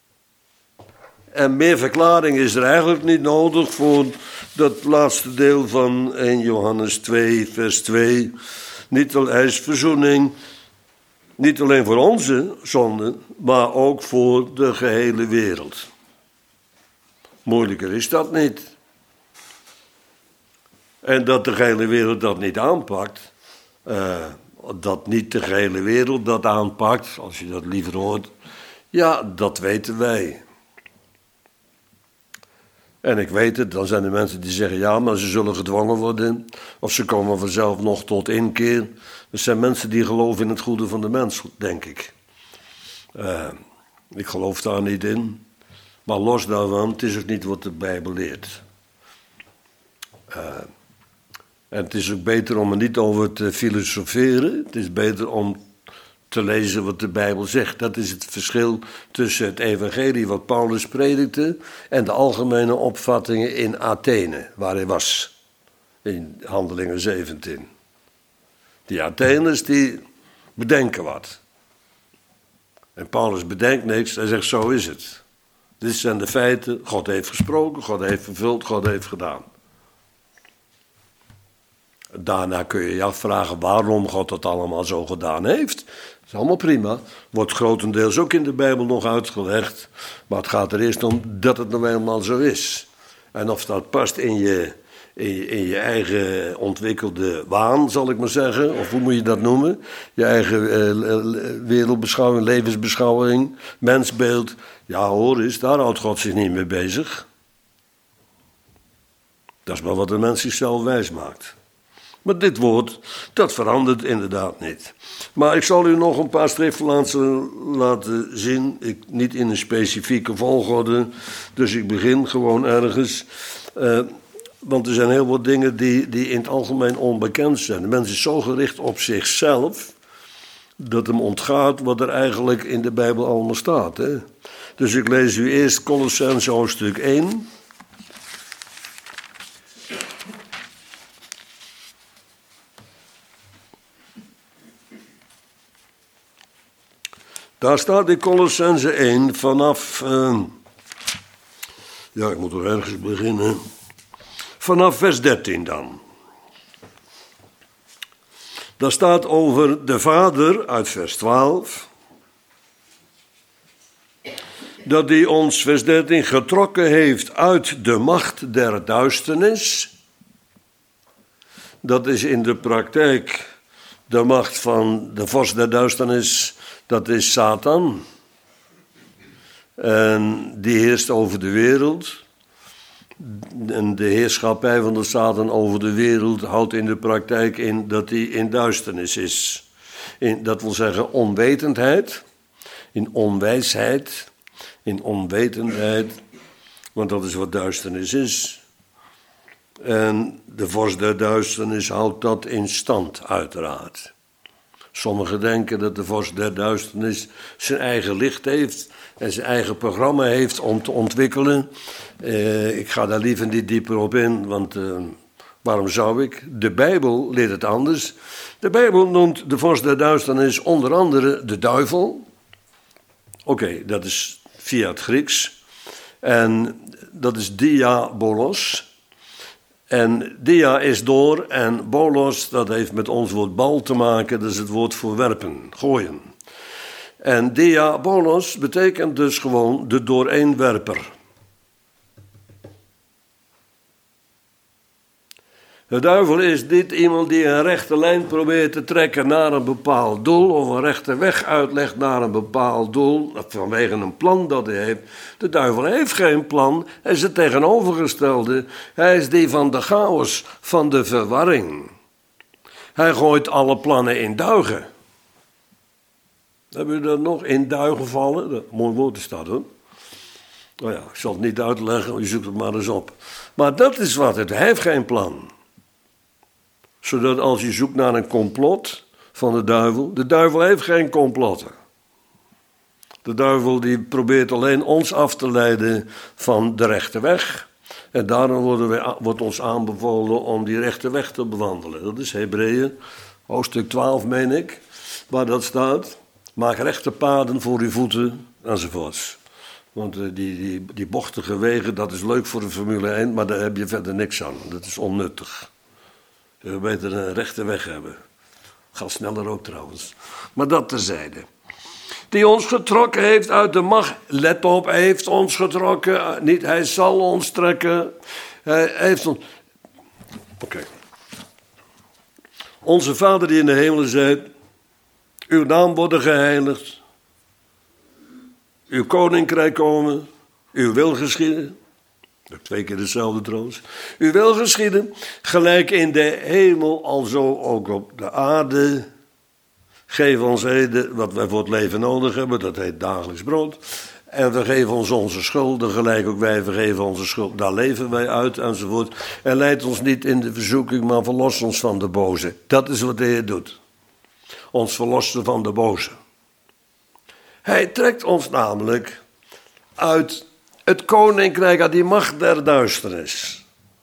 En meer verklaring is er eigenlijk niet nodig voor dat laatste deel van 1 Johannes 2, vers 2. Hij is verzoening, niet alleen voor onze zonden, maar ook voor de gehele wereld. Moeilijker is dat niet. En dat de gehele wereld dat niet aanpakt, dat niet de gehele wereld dat aanpakt, als je dat liever hoort, ja, dat weten wij. En ik weet het, dan zijn er mensen die zeggen, ja, maar ze zullen gedwongen worden. Of ze komen vanzelf nog tot inkeer. Er zijn mensen die geloven in het goede van de mens, denk ik. Ik geloof daar niet in. Maar los daarvan, het is ook niet wat de Bijbel leert. En het is ook beter om er niet over te filosoferen. Het is beter om te lezen wat de Bijbel zegt. Dat is het verschil tussen het evangelie wat Paulus predikte en de algemene opvattingen in Athene, waar hij was. In Handelingen 17. Die Atheners die bedenken wat. En Paulus bedenkt niks, hij zegt zo is het. Dit zijn de feiten, God heeft gesproken, God heeft vervuld, God heeft gedaan. Daarna kun je je afvragen waarom God dat allemaal zo gedaan heeft. Dat is allemaal prima. Wordt grotendeels ook in de Bijbel nog uitgelegd. Maar het gaat er eerst om dat het nou eenmaal zo is. En of dat past in je eigen ontwikkelde waan, zal ik maar zeggen. Of hoe moet je dat noemen? Je eigen wereldbeschouwing, levensbeschouwing, mensbeeld. Ja hoor eens, daar houdt God zich niet mee bezig. Dat is maar wat de mens zichzelf wijs maakt. Maar dit woord, dat verandert inderdaad niet. Maar ik zal u nog een paar schriftplaatsen laten zien. Niet in een specifieke volgorde. Dus ik begin gewoon ergens. Want er zijn heel wat dingen die in het algemeen onbekend zijn. De mens is zo gericht op zichzelf, dat hem ontgaat wat er eigenlijk in de Bijbel allemaal staat. Hè? Dus ik lees u eerst Kolossenzen hoofdstuk 1. Daar staat in Kolossenzen 1 vanaf, ik moet er ergens beginnen, vanaf vers 13 dan. Daar staat over de Vader uit vers 12, dat hij ons, vers 13, getrokken heeft uit de macht der duisternis. Dat is in de praktijk de macht van de vorst der duisternis. Dat is Satan. En die heerst over de wereld. En de heerschappij van de Satan over de wereld houdt in de praktijk in dat hij in duisternis is. Dat wil zeggen onwetendheid, in onwijsheid, in onwetendheid. Want dat is wat duisternis is. En de vorst der duisternis houdt dat in stand, uiteraard. Sommigen denken dat de vorst der duisternis zijn eigen licht heeft en zijn eigen programma heeft om te ontwikkelen. Ik ga daar liever niet dieper op in, want waarom zou ik? De Bijbel leert het anders. De Bijbel noemt de vorst der duisternis onder andere de duivel. Oké, dat is via het Grieks. En dat is diabolos. En dia is door en bolos, dat heeft met ons woord bal te maken, dat is het woord voor werpen, gooien. En diabolos betekent dus gewoon de dooreenwerper. De duivel is niet iemand die een rechte lijn probeert te trekken naar een bepaald doel, of een rechte weg uitlegt naar een bepaald doel, vanwege een plan dat hij heeft. De duivel heeft geen plan, hij is het tegenovergestelde. Hij is die van de chaos, van de verwarring. Hij gooit alle plannen in duigen. Hebben we dat nog? In duigen vallen? Mooi woord is dat, hoor. Nou ja, ik zal het niet uitleggen, je zoekt het maar eens op. Maar dat is wat het, hij heeft geen plan. Zodat als je zoekt naar een complot van de duivel heeft geen complotten. De duivel die probeert alleen ons af te leiden van de rechte weg. En daarom wordt ons aanbevolen om die rechte weg te bewandelen. Dat is Hebreeën, hoofdstuk 12 meen ik, waar dat staat. Maak rechte paden voor uw voeten, enzovoorts. Want die bochtige wegen, dat is leuk voor de Formule 1, maar daar heb je verder niks aan. Dat is onnuttig. We beter een rechte weg hebben. Gaat sneller ook trouwens. Maar dat terzijde. Die ons getrokken heeft uit de macht. Let op, hij heeft ons getrokken. Niet, hij zal ons trekken. Hij heeft ons... Oké. Onze Vader die in de hemelen zijt. Uw naam worden geheiligd. Uw koninkrijk komen. Uw wil geschieden. 2 keer hetzelfde trouwens. Uw wil geschieden, gelijk in de hemel, alzo ook op de aarde. Geef ons heden wat wij voor het leven nodig hebben, dat heet dagelijks brood. En vergeef ons onze schulden, gelijk ook wij vergeven onze schuld. Daar leven wij uit, enzovoort. En leid ons niet in de verzoeking, maar verlos ons van de boze. Dat is wat de Heer doet. Ons verlossen van de boze. Hij trekt ons namelijk uit het koninkrijk, uit die macht der duisternis.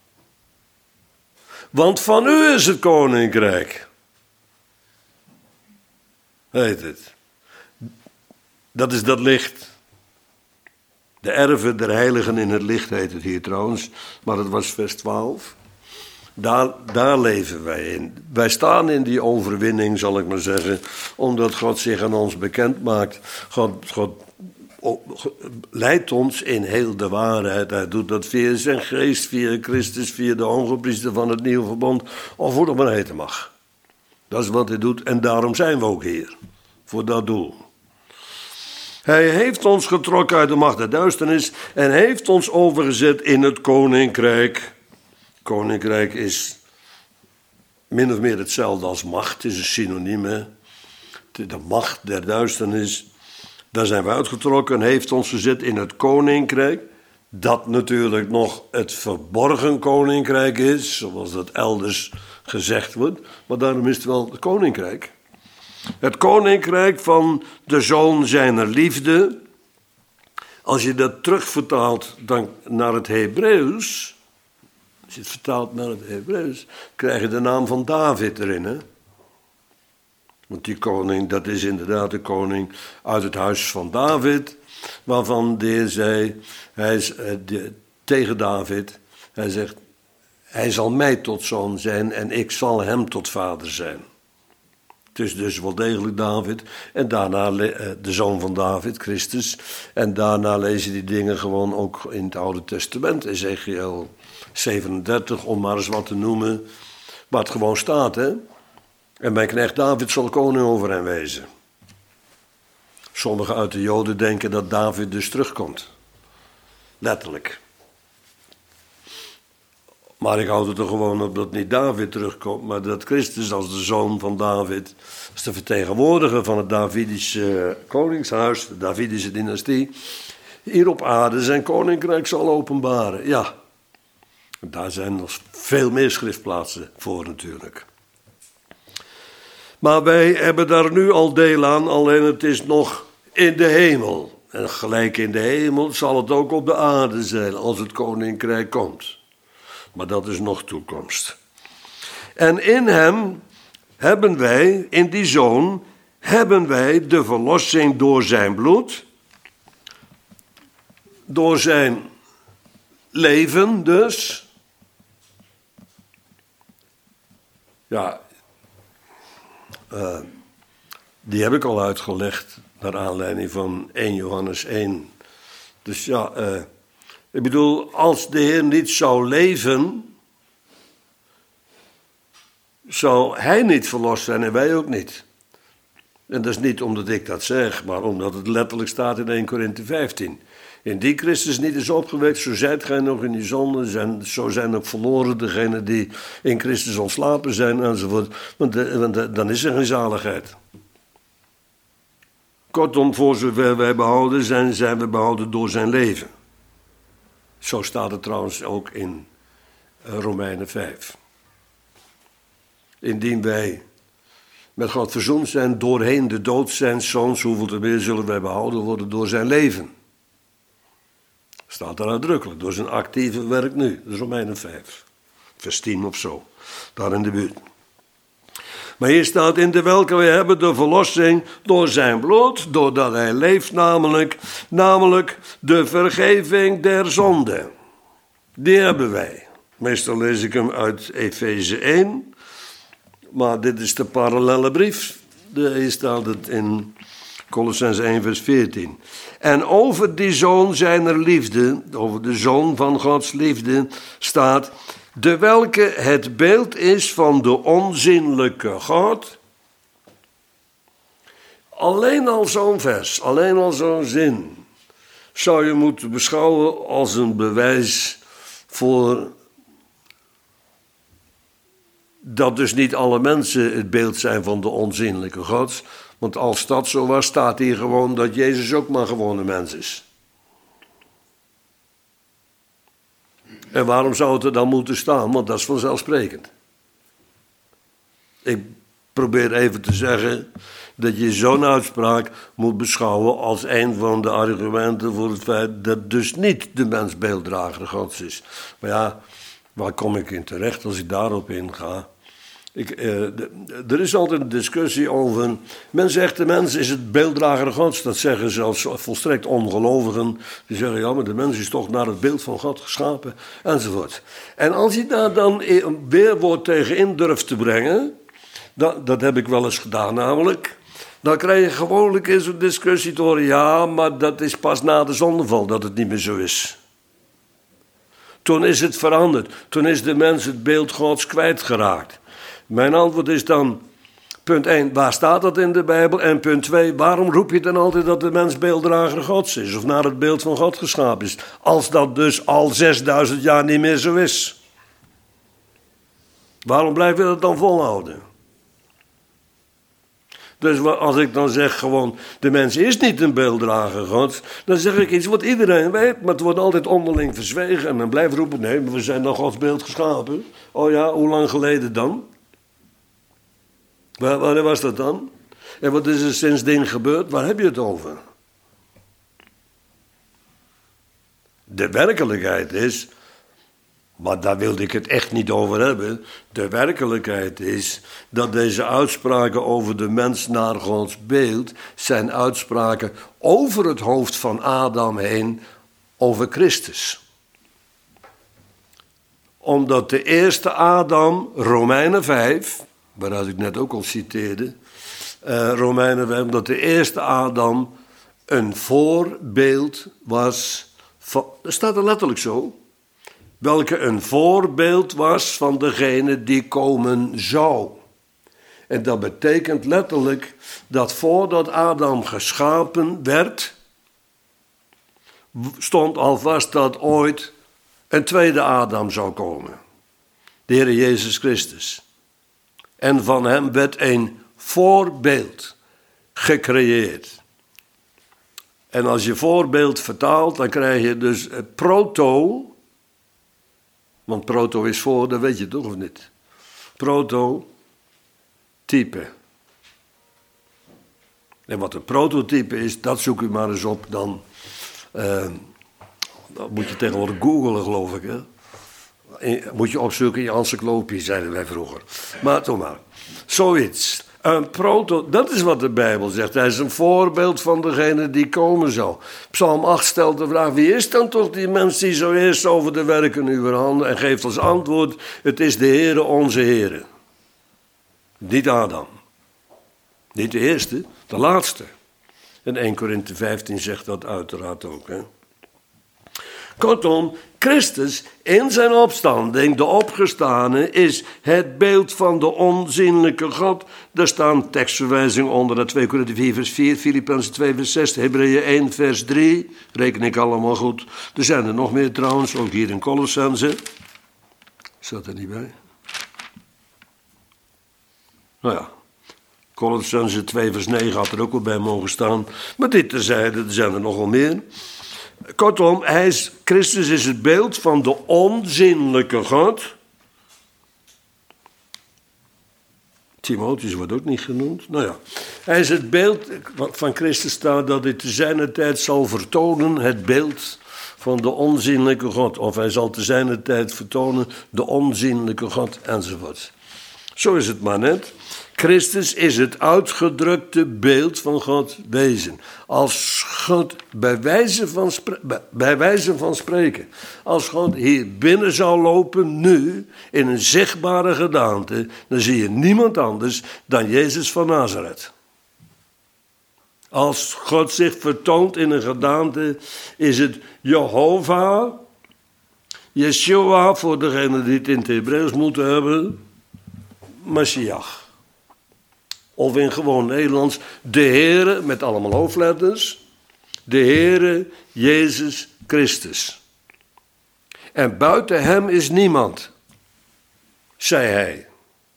Want van u is het koninkrijk. Heet het. Dat is dat licht. De erven der heiligen in het licht heet het hier trouwens. Maar dat was vers 12. Daar leven wij in. Wij staan in die overwinning, zal ik maar zeggen. Omdat God zich aan ons bekend maakt. God leidt ons in heel de waarheid. Hij doet dat via zijn geest, via Christus, via de hogepriester van het nieuwe verbond. Of hoe dat maar heten mag. Dat is wat hij doet en daarom zijn we ook hier. Voor dat doel. Hij heeft ons getrokken uit de macht der duisternis en heeft ons overgezet in het koninkrijk. Koninkrijk is min of meer hetzelfde als macht, het is een synoniem. Hè? De macht der duisternis, daar zijn we uitgetrokken en heeft ons gezet in het koninkrijk. Dat natuurlijk nog het verborgen koninkrijk is, zoals dat elders gezegd wordt. Maar daarom is het wel het koninkrijk. Het koninkrijk van de Zoon zijner liefde. Als je dat terugvertaalt dan naar het Hebreeuws. Als je het vertaalt naar het Hebreeuws, krijg je de naam van David erin. Hè? Want die koning, dat is inderdaad de koning uit het huis van David. Waarvan de Heer zei, tegen David, hij zegt, hij zal mij tot zoon zijn en ik zal hem tot vader zijn. Het is dus wel degelijk David en daarna de zoon van David, Christus. En daarna lezen die dingen gewoon ook in het Oude Testament, Ezekiel 37, om maar eens wat te noemen, waar het gewoon staat, hè. En mijn knecht David zal koning over hen wezen. Sommigen uit de Joden denken dat David dus terugkomt. Letterlijk. Maar ik houd het er gewoon op dat niet David terugkomt, maar dat Christus als de zoon van David, als de vertegenwoordiger van het Davidische koningshuis, de Davidische dynastie, hier op aarde zijn koninkrijk zal openbaren. Ja, daar zijn nog veel meer schriftplaatsen voor natuurlijk. Maar wij hebben daar nu al deel aan, alleen het is nog in de hemel. En gelijk in de hemel zal het ook op de aarde zijn als het koninkrijk komt. Maar dat is nog toekomst. En in hem hebben wij, in die zoon, hebben wij de verlossing door zijn bloed. Door zijn leven dus. Ja, die heb ik al uitgelegd naar aanleiding van 1 Johannes 1. Dus ja, ik bedoel, als de Heer niet zou leven, zou hij niet verlost zijn en wij ook niet. En dat is niet omdat ik dat zeg, maar omdat het letterlijk staat in 1 Korinthe 15. In die Christus niet is opgewekt, zo zijt gij nog in die zonde, en zo zijn ook verloren degenen die in Christus ontslapen zijn enzovoort. Want dan is er geen zaligheid. Kortom, voor zover wij behouden zijn, zijn we behouden door zijn leven. Zo staat het trouwens ook in Romeinen 5. Indien wij met God verzoend zijn, doorheen de dood zijn zoons, hoeveel te meer zullen wij behouden worden door zijn leven. Staat er uitdrukkelijk, door zijn actieve werk nu. Dat is Romeinen 5, vers 10 of zo, daar in de buurt. Maar hier staat in de welke wij hebben de verlossing door zijn bloed, doordat hij leeft namelijk de vergeving der zonde. Die hebben wij. Meestal lees ik hem uit Efeze 1, maar dit is de parallelle brief. Hier staat het in Kolossenzen 1 vers 14. En over die zoon zijner liefde, over de zoon van Gods liefde, staat, de welke het beeld is van de onzienlijke God. Alleen al zo'n vers, alleen al zo'n zin, zou je moeten beschouwen als een bewijs voor dat dus niet alle mensen het beeld zijn van de onzienlijke God. Want als dat zo was, staat hier gewoon dat Jezus ook maar gewoon een mens is. En waarom zou het er dan moeten staan? Want dat is vanzelfsprekend. Ik probeer even te zeggen dat je zo'n uitspraak moet beschouwen als een van de argumenten voor het feit dat dus niet de mens beelddrager Gods is. Maar ja, waar kom ik in terecht als ik daarop inga? Er is altijd een discussie over. Men zegt de mens is het beelddrager Gods. Dat zeggen zelfs volstrekt ongelovigen. Die zeggen ja, maar de mens is toch naar het beeld van God geschapen. Enzovoort. En als je daar dan een weerwoord tegenin durft te brengen. Dat heb ik wel eens gedaan namelijk. Dan krijg je gewoonlijk in zo'n discussie te horen. Ja, maar dat is pas na de zondeval dat het niet meer zo is. Toen is het veranderd. Toen is de mens het beeld Gods kwijtgeraakt. Mijn antwoord is dan, punt 1, waar staat dat in de Bijbel? En punt 2, waarom roep je dan altijd dat de mens beelddrager Gods is? Of naar het beeld van God geschapen is? Als dat dus al 6000 jaar niet meer zo is. Waarom blijf je dat dan volhouden? Dus als ik dan zeg gewoon, de mens is niet een beelddrager Gods, dan zeg ik iets wat iedereen weet, maar het wordt altijd onderling verzwegen. En men blijft roepen, nee, maar we zijn naar Gods beeld geschapen. Oh ja, hoe lang geleden dan? Wanneer was dat dan? En wat is er sindsdien gebeurd? Waar heb je het over? De werkelijkheid is, maar daar wilde ik het echt niet over hebben. De werkelijkheid is dat deze uitspraken over de mens naar Gods beeld zijn uitspraken over het hoofd van Adam heen, over Christus. Omdat de eerste Adam, Romeinen 5, waaruit ik net ook al citeerde, Romeinen 5, omdat de eerste Adam een voorbeeld was van, dat staat er letterlijk zo, welke een voorbeeld was van degene die komen zou. En dat betekent letterlijk dat voordat Adam geschapen werd, stond al vast dat ooit een tweede Adam zou komen. De Heer Jezus Christus. En van hem werd een voorbeeld gecreëerd. En als je voorbeeld vertaalt, dan krijg je dus proto. Want proto is voor, dat weet je toch of niet? Prototype. En wat een prototype is, dat zoek u maar eens op. Dan dat moet je tegenwoordig googlen, geloof ik. Hè? Moet je opzoeken in je encyclopie, zeiden wij vroeger. Maar toch maar. Zoiets. Een proto, dat is wat de Bijbel zegt. Hij is een voorbeeld van degene die komen zou. Psalm 8 stelt de vraag, wie is dan toch die mens die zo eerst over de werken uw handen en geeft als antwoord, het is de Heere onze Heere. Niet Adam. Niet de eerste, de laatste. En 1 Korinthe 15 zegt dat uiteraard ook. Hè? Kortom, Christus in zijn opstanding, de opgestane, is het beeld van de onzienlijke God. Daar staan tekstverwijzingen onder naar 2 Korinthe 4 vers 4, Filippenzen 2 vers 6, Hebreeën 1 vers 3. Reken ik allemaal goed. Er zijn er nog meer trouwens, ook hier in Colossense. Staat er niet bij? Nou ja, Colossense 2 vers 9 had er ook wel bij mogen staan. Maar dit terzijde, er zijn er nogal meer. Kortom, Christus is het beeld van de onzienlijke God. Timotheus wordt ook niet genoemd. Nou ja, hij is het beeld van Christus staat dat hij te zijner tijd zal vertonen het beeld van de onzienlijke God. Of hij zal te zijner tijd vertonen de onzienlijke God enzovoort. Zo is het maar net. Christus is het uitgedrukte beeld van God wezen. Als God bij wijze van spreken, als God hier binnen zou lopen nu in een zichtbare gedaante, dan zie je niemand anders dan Jezus van Nazareth. Als God zich vertoont in een gedaante, is het Jehovah, Yeshua voor degenen die het in het Hebreeuws moeten hebben, Mashiach. Of in gewoon Nederlands, de Heere, met allemaal hoofdletters, de Heere Jezus Christus. En buiten hem is niemand, zei hij.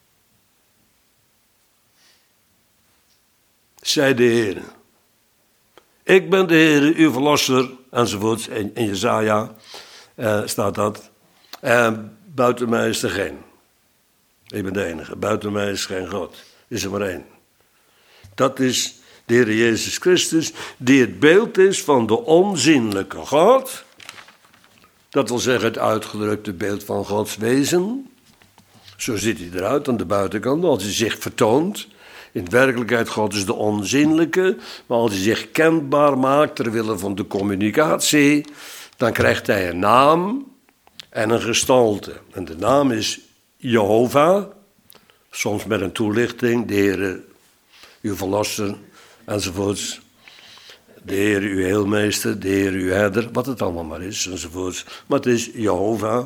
Zei de Heere. Ik ben de Heere, uw verlosser, enzovoorts. In Jesaja staat dat. Buiten mij is er geen. Ik ben de enige. Buiten mij is geen God. Is er maar één. Dat is de Heer Jezus Christus, die het beeld is van de onzienlijke God. Dat wil zeggen het uitgedrukte beeld van Gods wezen. Zo ziet hij eruit aan de buitenkant, als hij zich vertoont. In werkelijkheid, God is de onzienlijke, maar als hij zich kenbaar maakt ter wille van de communicatie, dan krijgt hij een naam en een gestalte. En de naam is Jehovah, soms met een toelichting, de Heer, uw verlosser, enzovoorts. De Heer, uw heelmeester, de Heer, uw herder, wat het allemaal maar is, enzovoorts. Maar het is Jehovah.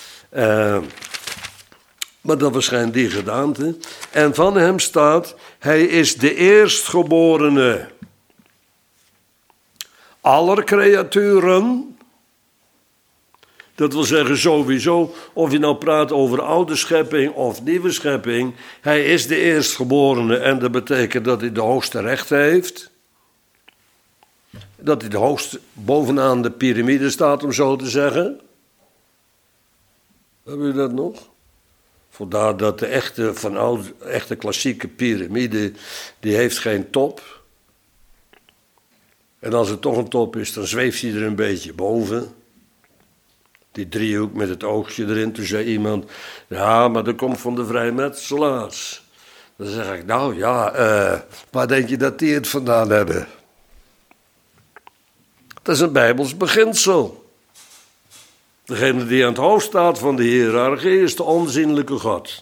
Maar dat verschijnt die gedaante. En van hem staat, hij is de eerstgeborene aller creaturen. Dat wil zeggen sowieso, of je nou praat over oude schepping of nieuwe schepping. Hij is de eerstgeborene en dat betekent dat hij de hoogste recht heeft. Dat hij de hoogste bovenaan de piramide staat, om zo te zeggen. Hebben jullie dat nog? Vandaar dat de echte klassieke piramide, die heeft geen top. En als het toch een top is, dan zweeft hij er een beetje boven. Die driehoek met het oogje erin. Toen zei iemand, ja, maar dat komt van de vrijmetselaars. Dan zeg ik, nou ja, waar denk je dat die het vandaan hebben? Dat is een Bijbels beginsel. Degene die aan het hoofd staat van de hiërarchie is de onzienlijke God.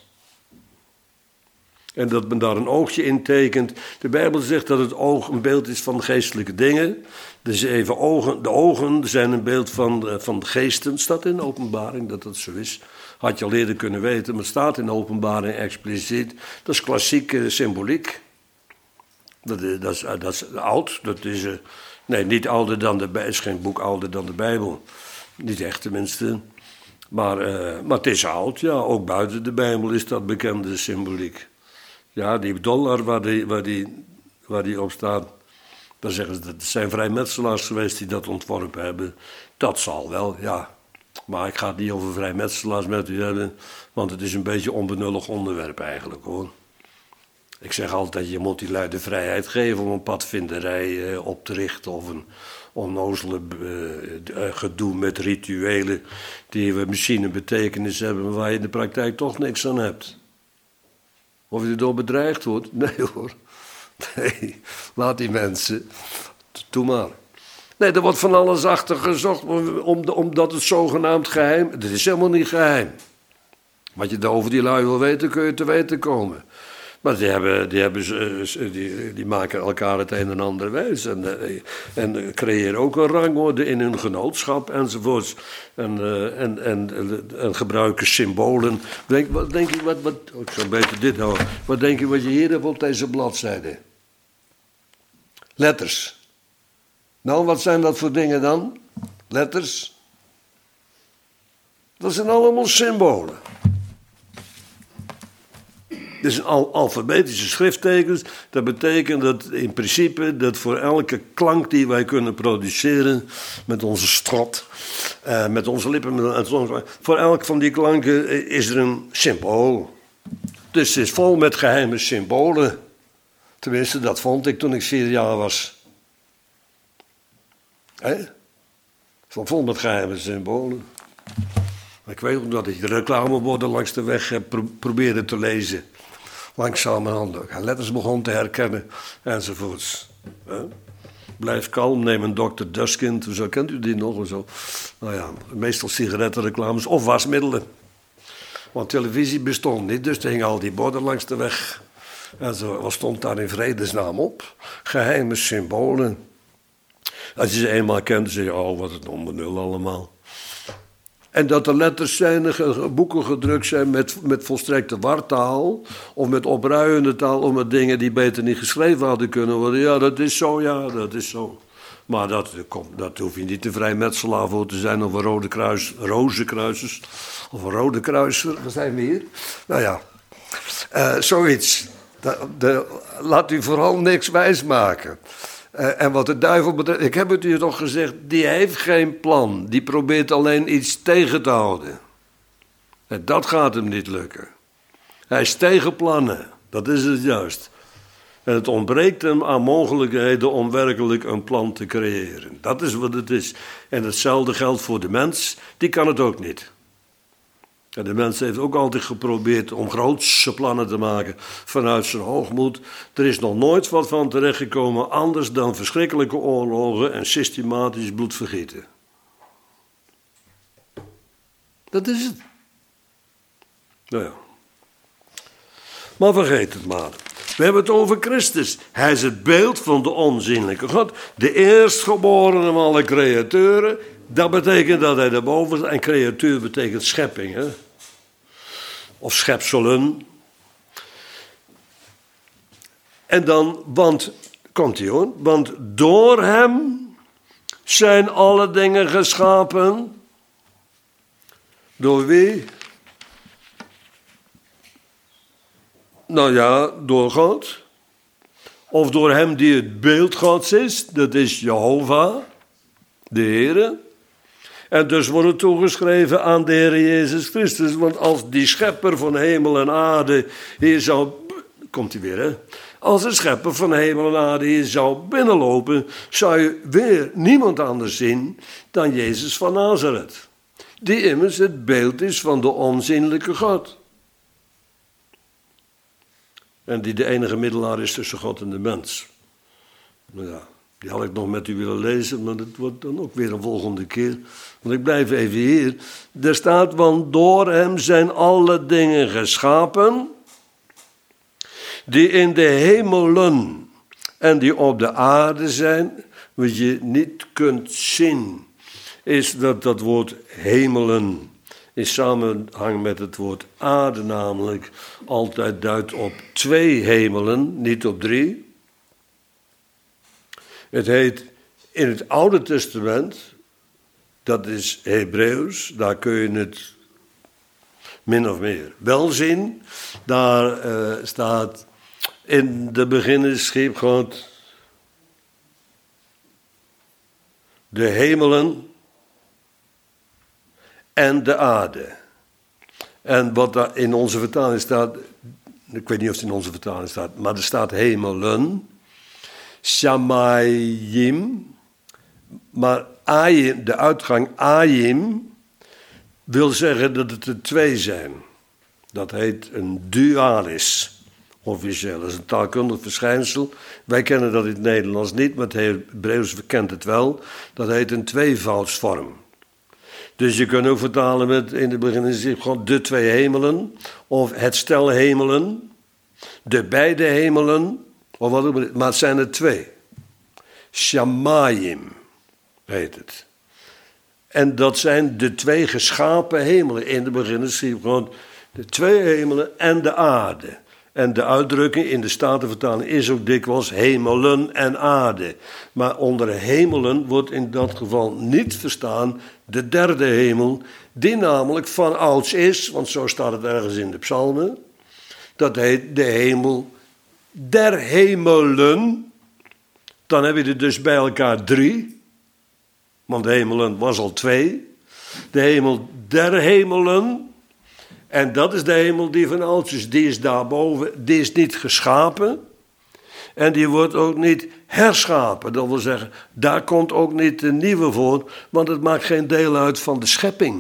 En dat men daar een oogje in tekent. De Bijbel zegt dat het oog een beeld is van geestelijke dingen. Dus even ogen, de ogen zijn een beeld van geesten. Staat in de Openbaring dat dat zo is. Had je al eerder kunnen weten, maar het staat in de Openbaring expliciet. Dat is klassieke symboliek. Dat is oud. Dat is, nee, niet ouder dan de Bijbel. Het is geen boek ouder dan de Bijbel. Niet echt tenminste. Maar het is oud, ja. Ook buiten de Bijbel is dat bekende symboliek. Ja, die dollar waar die op staat. Dan zeggen ze dat het zijn vrijmetselaars geweest die dat ontworpen hebben. Dat zal wel, ja. Maar ik ga het niet over vrijmetselaars met u hebben. Want het is een beetje een onbenullig onderwerp eigenlijk, hoor. Ik zeg altijd, je moet die lui de vrijheid geven om een padvinderij op te richten. Of een onnozele gedoe met rituelen die misschien een betekenis hebben, maar waar je in de praktijk toch niks aan hebt. Of je erdoor bedreigd wordt? Nee hoor. Nee, laat die mensen. Doe maar. Nee, er wordt van alles achter gezocht, omdat het zogenaamd geheim. Het is helemaal niet geheim. Wat je over die lui wil weten, kun je te weten komen. Maar die maken elkaar het een en ander wijs. En creëren ook een rangorde in hun genootschap enzovoorts. En gebruiken symbolen. Wat denk je, ik zou beter dit houden. Wat denk je wat je hier hebt op deze bladzijde? Letters. Nou, wat zijn dat voor dingen dan? Letters. Dat zijn allemaal symbolen. Dit zijn alfabetische schrifttekens. Dat betekent dat in principe dat voor elke klank die wij kunnen produceren met onze strot, met onze lippen, voor elk van die klanken is er een symbool. Dus het is vol met geheime symbolen. Tenminste, dat vond ik toen ik 4 jaar was. Vol met geheime symbolen. Ik weet ook dat ik de reclameborden langs de weg heb proberen te lezen. Langzamerhand ook. Letters begon te herkennen, enzovoorts. Blijf kalm, neem een Dr. Duskind. Zo kent u die nog of zo? Nou ja, meestal sigarettenreclames of wasmiddelen. Want televisie bestond niet, dus er hingen al die borden langs de weg. En zo, wat stond daar in vredesnaam op? Geheime symbolen. Als je ze eenmaal kent, dan zeg je, oh, wat een onbenul allemaal. En dat er letters zijn, boeken gedrukt zijn met volstrekte wartaal, of met opruiende taal, of met dingen die beter niet geschreven hadden kunnen worden. Ja, dat is zo, ja, dat is zo. Maar dat hoef je niet een vrijmetselaar voor te zijn, of een rozenkruisers, of een rode kruiser. Waar zijn we hier? Nou ja, zoiets. Laat u vooral niks wijsmaken. En wat de duivel betreft, ik heb het u toch gezegd, die heeft geen plan. Die probeert alleen iets tegen te houden. En dat gaat hem niet lukken. Hij is tegen plannen, dat is het juist. En het ontbreekt hem aan mogelijkheden om werkelijk een plan te creëren. Dat is wat het is. En hetzelfde geldt voor de mens, die kan het ook niet. En de mens heeft ook altijd geprobeerd om grootse plannen te maken vanuit zijn hoogmoed. Er is nog nooit wat van terechtgekomen anders dan verschrikkelijke oorlogen en systematisch bloedvergieten. Dat is het. Nou ja. Maar vergeet het maar. We hebben het over Christus. Hij is het beeld van de onzienlijke God. De eerstgeborene van alle creaturen. Dat betekent dat hij daarboven is. En creatuur betekent schepping. Hè? Of schepselen. En dan, komt hij hoor. Want door hem zijn alle dingen geschapen. Door wie? Nou ja, door God. Of door hem die het beeld Gods is. Dat is Jehovah, de Heere. En dus wordt het toegeschreven aan de Heer Jezus Christus. Want als die schepper van hemel en aarde hier zou... Komt hij weer, hè? Als de schepper van hemel en aarde hier zou binnenlopen... zou je weer niemand anders zien dan Jezus van Nazareth. Die immers het beeld is van de onzienlijke God. En die de enige middelaar is tussen God en de mens. Nou ja, die had ik nog met u willen lezen, maar dat wordt dan ook weer een volgende keer. Want ik blijf even hier. Er staat, want door hem zijn alle dingen geschapen, die in de hemelen en die op de aarde zijn. Wat je niet kunt zien, is dat woord hemelen in samenhang met het woord aarde namelijk altijd duidt op 2 hemelen, niet op 3. Het heet in het Oude Testament, dat is Hebreeuws, daar kun je het min of meer wel zien. Daar staat, in de beginnen schiep God de hemelen en de aarde. En wat daar in onze vertaling staat, ik weet niet of het in onze vertaling staat, maar er staat hemelen, shamayim, maar ayim, de uitgang ayim, wil zeggen dat het er 2 zijn. Dat heet een dualis, officieel. Dat is een taalkundig verschijnsel. Wij kennen dat in het Nederlands niet, maar het Hebreeuws kent het wel. Dat heet een tweevoudsvorm. Dus je kunt ook vertalen met, in het begin is het gewoon de 2 hemelen, of het stel hemelen, de beide hemelen, of wat ook maar het zijn er 2. Shamayim heet het. En dat zijn de 2 geschapen hemelen. In het begin is het gewoon de 2 hemelen en de aarde. En de uitdrukking in de Statenvertaling is ook dikwijls hemelen en aarde. Maar onder hemelen wordt in dat geval niet verstaan de 3e hemel, die namelijk van ouds is, want zo staat het ergens in de psalmen. Dat heet de hemel der hemelen. Dan heb je er dus bij elkaar 3, want de hemelen was al 2. De hemel der hemelen. En dat is de hemel die van ouds is. Die is daarboven, die is niet geschapen. En die wordt ook niet herschapen. Dat wil zeggen, daar komt ook niet de nieuwe voor, want het maakt geen deel uit van de schepping.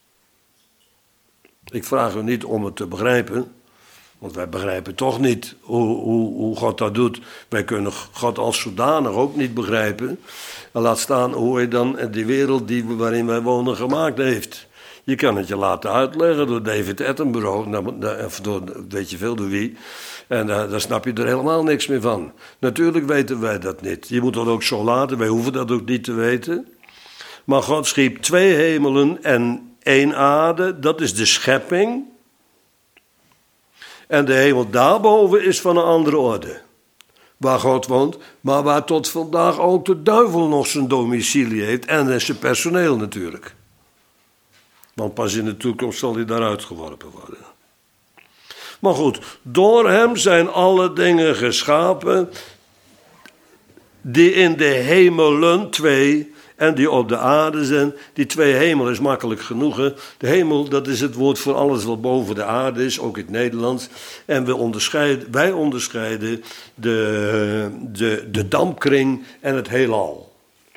Ik vraag u niet om het te begrijpen, want wij begrijpen toch niet hoe God dat doet. Wij kunnen God als zodanig ook niet begrijpen. En laat staan hoe hij dan die wereld waarin wij wonen gemaakt heeft. Je kan het je laten uitleggen door David Attenborough, of door weet je veel door wie. En daar snap je er helemaal niks meer van. Natuurlijk weten wij dat niet. Je moet dat ook zo laten, wij hoeven dat ook niet te weten. Maar God schiep 2 hemelen en 1 aarde, dat is de schepping. En de hemel daarboven is van een andere orde. Waar God woont, maar waar tot vandaag ook de duivel nog zijn domicilie heeft. En zijn personeel natuurlijk. Want pas in de toekomst zal hij daaruit geworpen worden. Maar goed, door hem zijn alle dingen geschapen, die in de hemelen 2 en die op de aarde zijn. Die twee hemelen is makkelijk genoeg. Hè? De hemel, dat is het woord voor alles wat boven de aarde is, ook in het Nederlands. En wij onderscheiden de dampkring en het heelal.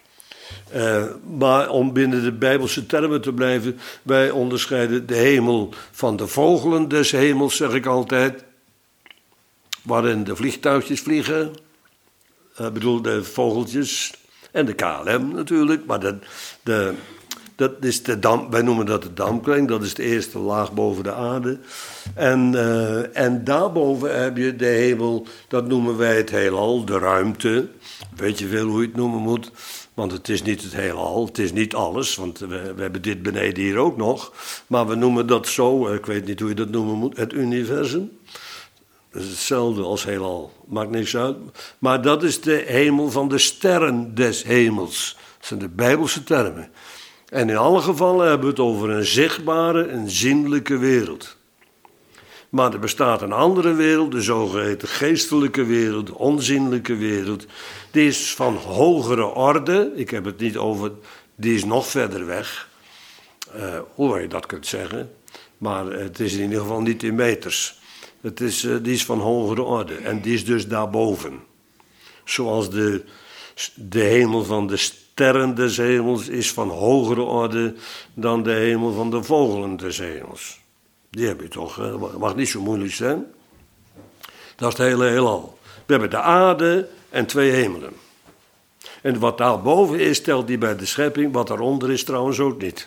Maar om binnen de Bijbelse termen te blijven, wij onderscheiden de hemel van de vogelen des hemels, zeg ik altijd. Waarin de vliegtuigjes vliegen. Ik bedoel, de vogeltjes en de KLM natuurlijk. Maar dat is wij noemen dat de dampkring. Dat is de eerste laag boven de aarde. En daarboven heb je de hemel, dat noemen wij het heelal, de ruimte. Weet je veel hoe je het noemen moet? Want het is niet het heelal, het is niet alles. Want we hebben dit beneden hier ook nog. Maar we noemen dat zo, ik weet niet hoe je dat noemen moet, het universum. Dat is hetzelfde als heelal, maakt niks uit. Maar dat is de hemel van de sterren des hemels. Dat zijn de Bijbelse termen. En in alle gevallen hebben we het over een zichtbare, een zienlijke wereld. Maar er bestaat een andere wereld, de zogeheten geestelijke wereld, de onzienlijke wereld. Die is van hogere orde, ik heb het niet over, die is nog verder weg. Hoe je dat kunt zeggen, maar het is in ieder geval niet in meters. Die is van hogere orde en die is dus daarboven. Zoals de hemel van de sterren des hemels is van hogere orde dan de hemel van de vogelen des hemels. Die heb je toch, dat mag niet zo moeilijk zijn. Dat is het hele heelal. We hebben de aarde en twee hemelen. En wat daarboven is, stelt die bij de schepping. Wat daaronder is trouwens ook niet.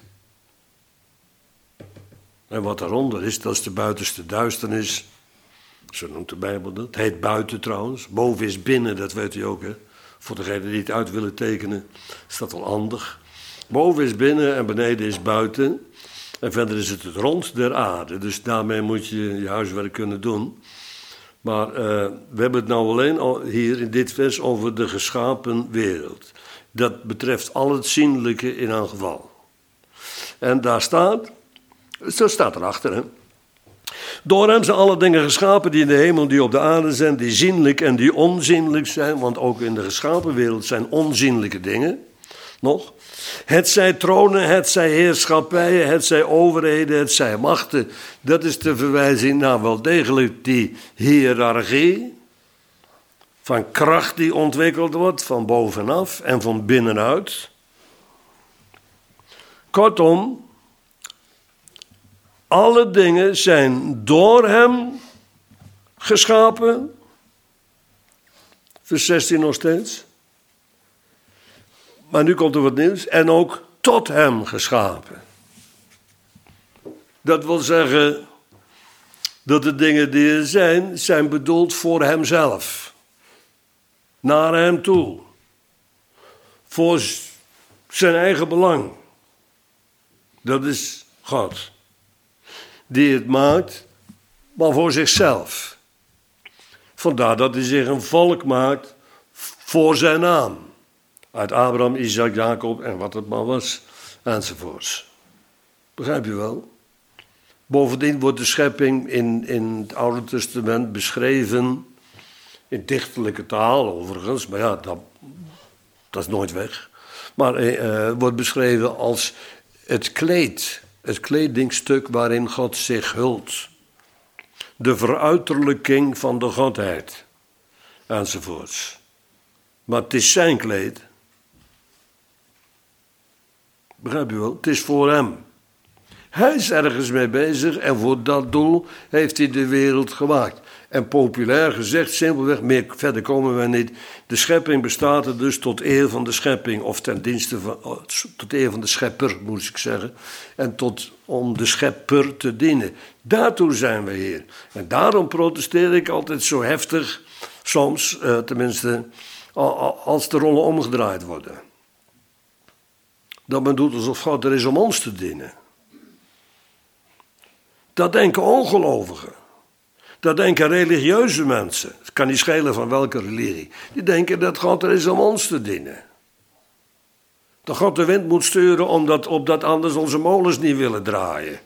En wat daaronder is, dat is de buitenste duisternis. Zo noemt de Bijbel dat. Het heet buiten trouwens. Boven is binnen, dat weet u ook. Hè? Voor degenen die het uit willen tekenen, is dat wel handig. Boven is binnen en beneden is buiten. En verder is het rond der aarde. Dus daarmee moet je je huiswerk kunnen doen. Maar we hebben het nou alleen hier in dit vers over de geschapen wereld. Dat betreft al het zienlijke in een geval. En daar staat, zo staat erachter, hè. Door hem zijn alle dingen geschapen die in de hemel, die op de aarde zijn, die zienlijk en die onzienlijk zijn. Want ook in de geschapen wereld zijn onzienlijke dingen, nog. Het zij tronen, het zij heerschappijen, het zij overheden, het zij machten. Dat is de verwijzing naar wel degelijk die hiërarchie van kracht die ontwikkeld wordt van bovenaf en van binnenuit. Kortom, alle dingen zijn door hem geschapen. Vers 16 nog steeds. Maar nu komt er wat nieuws. En ook tot hem geschapen. Dat wil zeggen dat de dingen die er zijn bedoeld voor hemzelf. Naar hem toe. Voor zijn eigen belang. Dat is God. Die het maakt, maar voor zichzelf. Vandaar dat hij zich een volk maakt voor zijn naam. Uit Abraham, Isaac, Jacob en wat het maar was, enzovoorts. Begrijp je wel? Bovendien wordt de schepping in het Oude Testament beschreven, in dichterlijke taal overigens, maar ja, dat is nooit weg. Maar wordt beschreven als het kleed, het kledingstuk waarin God zich hult. De veruiterlijking van de Godheid, enzovoorts. Maar het is zijn kleed. Begrijp je wel? Het is voor hem. Hij is ergens mee bezig en voor dat doel heeft hij de wereld gemaakt. En populair gezegd, simpelweg, meer verder komen we niet. De schepping bestaat er dus tot eer van de schepping, of ten dienste van, tot eer van de schepper, moet ik zeggen. En om de schepper te dienen. Daartoe zijn we hier. En daarom protesteer ik altijd zo heftig, soms, tenminste, als de rollen omgedraaid worden. Dat men doet alsof God er is om ons te dienen. Dat denken ongelovigen. Dat denken religieuze mensen. Het kan niet schelen van welke religie. Die denken dat God er is om ons te dienen. Dat God de wind moet sturen opdat anders onze molens niet willen draaien.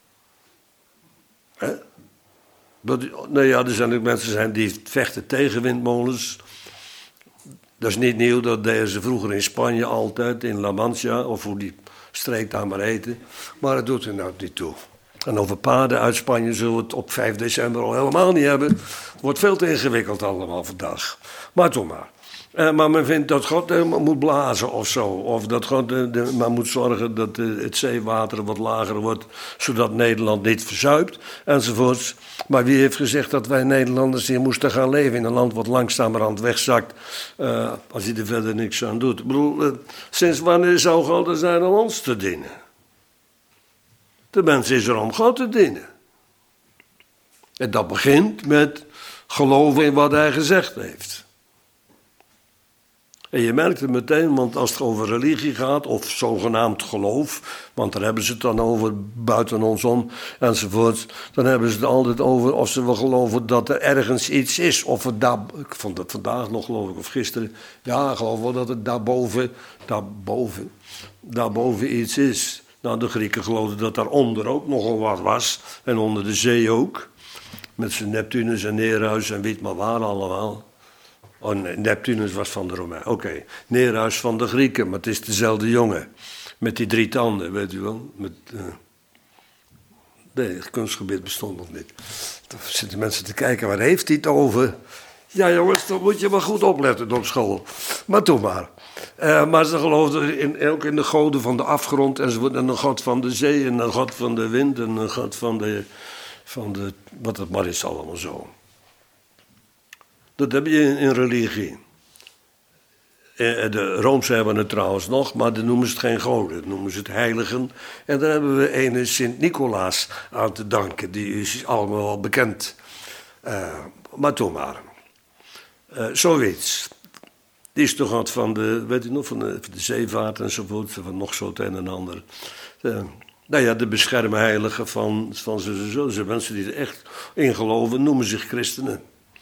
Hè? Nou ja, er zijn ook mensen die vechten tegen windmolens. Dat is niet nieuw, dat deden ze vroeger in Spanje altijd, in La Mancha, of hoe die streek daar maar heette. Maar het doet er nou niet toe. En over paden uit Spanje zullen we het op 5 december al helemaal niet hebben. Het wordt veel te ingewikkeld allemaal vandaag. Maar toch maar. Maar men vindt dat God moet blazen of zo. Of dat God maar moet zorgen dat het zeewater wat lager wordt, zodat Nederland niet verzuipt, enzovoorts. Maar wie heeft gezegd dat wij Nederlanders hier moesten gaan leven in een land wat langzamerhand wegzakt, als hij er verder niks aan doet? Ik bedoel, sinds wanneer zou God er zijn om ons te dienen? De mens is er om God te dienen. En dat begint met geloven in wat hij gezegd heeft. En je merkt het meteen, want als het over religie gaat, of zogenaamd geloof, want daar hebben ze het dan over, buiten ons om, enzovoort, dan hebben ze het altijd over of ze wel geloven dat er ergens iets is. Of het daar, ik vond het vandaag nog, geloof ik, of gisteren, ja, ik geloof wel dat het daarboven iets is. Nou, de Grieken geloofden dat daaronder ook nogal wat was, en onder de zee ook, met zijn Neptunus en Nereus en wie het maar waren allemaal. Oh nee, Neptunus was van de Romeinen. Oké, Nereus van de Grieken, maar het is dezelfde jongen. Met die 3 tanden, weet u wel. Nee, het kunstgebied bestond nog niet. Dan zitten mensen te kijken, waar heeft hij het over? Ja jongens, dan moet je maar goed opletten op school. Maar doe maar. Maar ze geloofden ook in de goden van de afgrond enzovoort. En een god van de zee en een god van de wind en een god van de wat het maar is allemaal zo. Dat heb je in religie. De Roomse hebben het trouwens nog, maar dan noemen ze het geen goden, dan noemen ze het heiligen. En daar hebben we ene Sint-Nicolaas aan te danken, die is allemaal wel bekend. Maar toch maar. Zoiets. Die is toch wat van de, weet u nog, van de zeevaart enzovoort, van nog zo het een en ander. Nou ja, de beschermheilige van zo. Mensen die er echt in geloven, noemen zich christenen.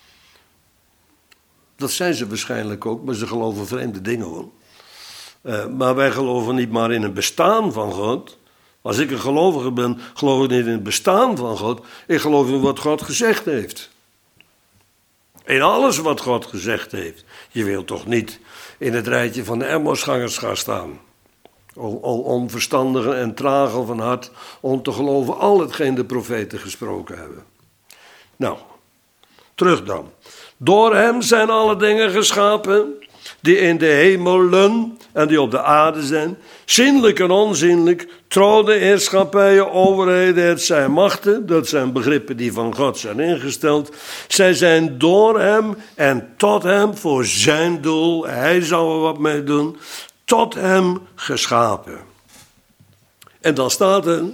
Dat zijn ze waarschijnlijk ook, maar ze geloven vreemde dingen hoor. Maar wij geloven niet maar in het bestaan van God. Als ik een gelovige ben, geloof ik niet in het bestaan van God. Ik geloof in wat God gezegd heeft. In alles wat God gezegd heeft. Je wilt toch niet in het rijtje van de Emmausgangers gaan staan. Onverstandigen en tragen van hart om te geloven al hetgeen de profeten gesproken hebben. Nou, terug dan. Door hem zijn alle dingen geschapen, die in de hemelen en die op de aarde zijn, zienlijk en onzienlijk, tronen, heerschappijen, overheden, het zijn machten, dat zijn begrippen die van God zijn ingesteld. Zij zijn door hem en tot hem voor zijn doel, hij zou er wat mee doen, tot hem geschapen. En dan staat er,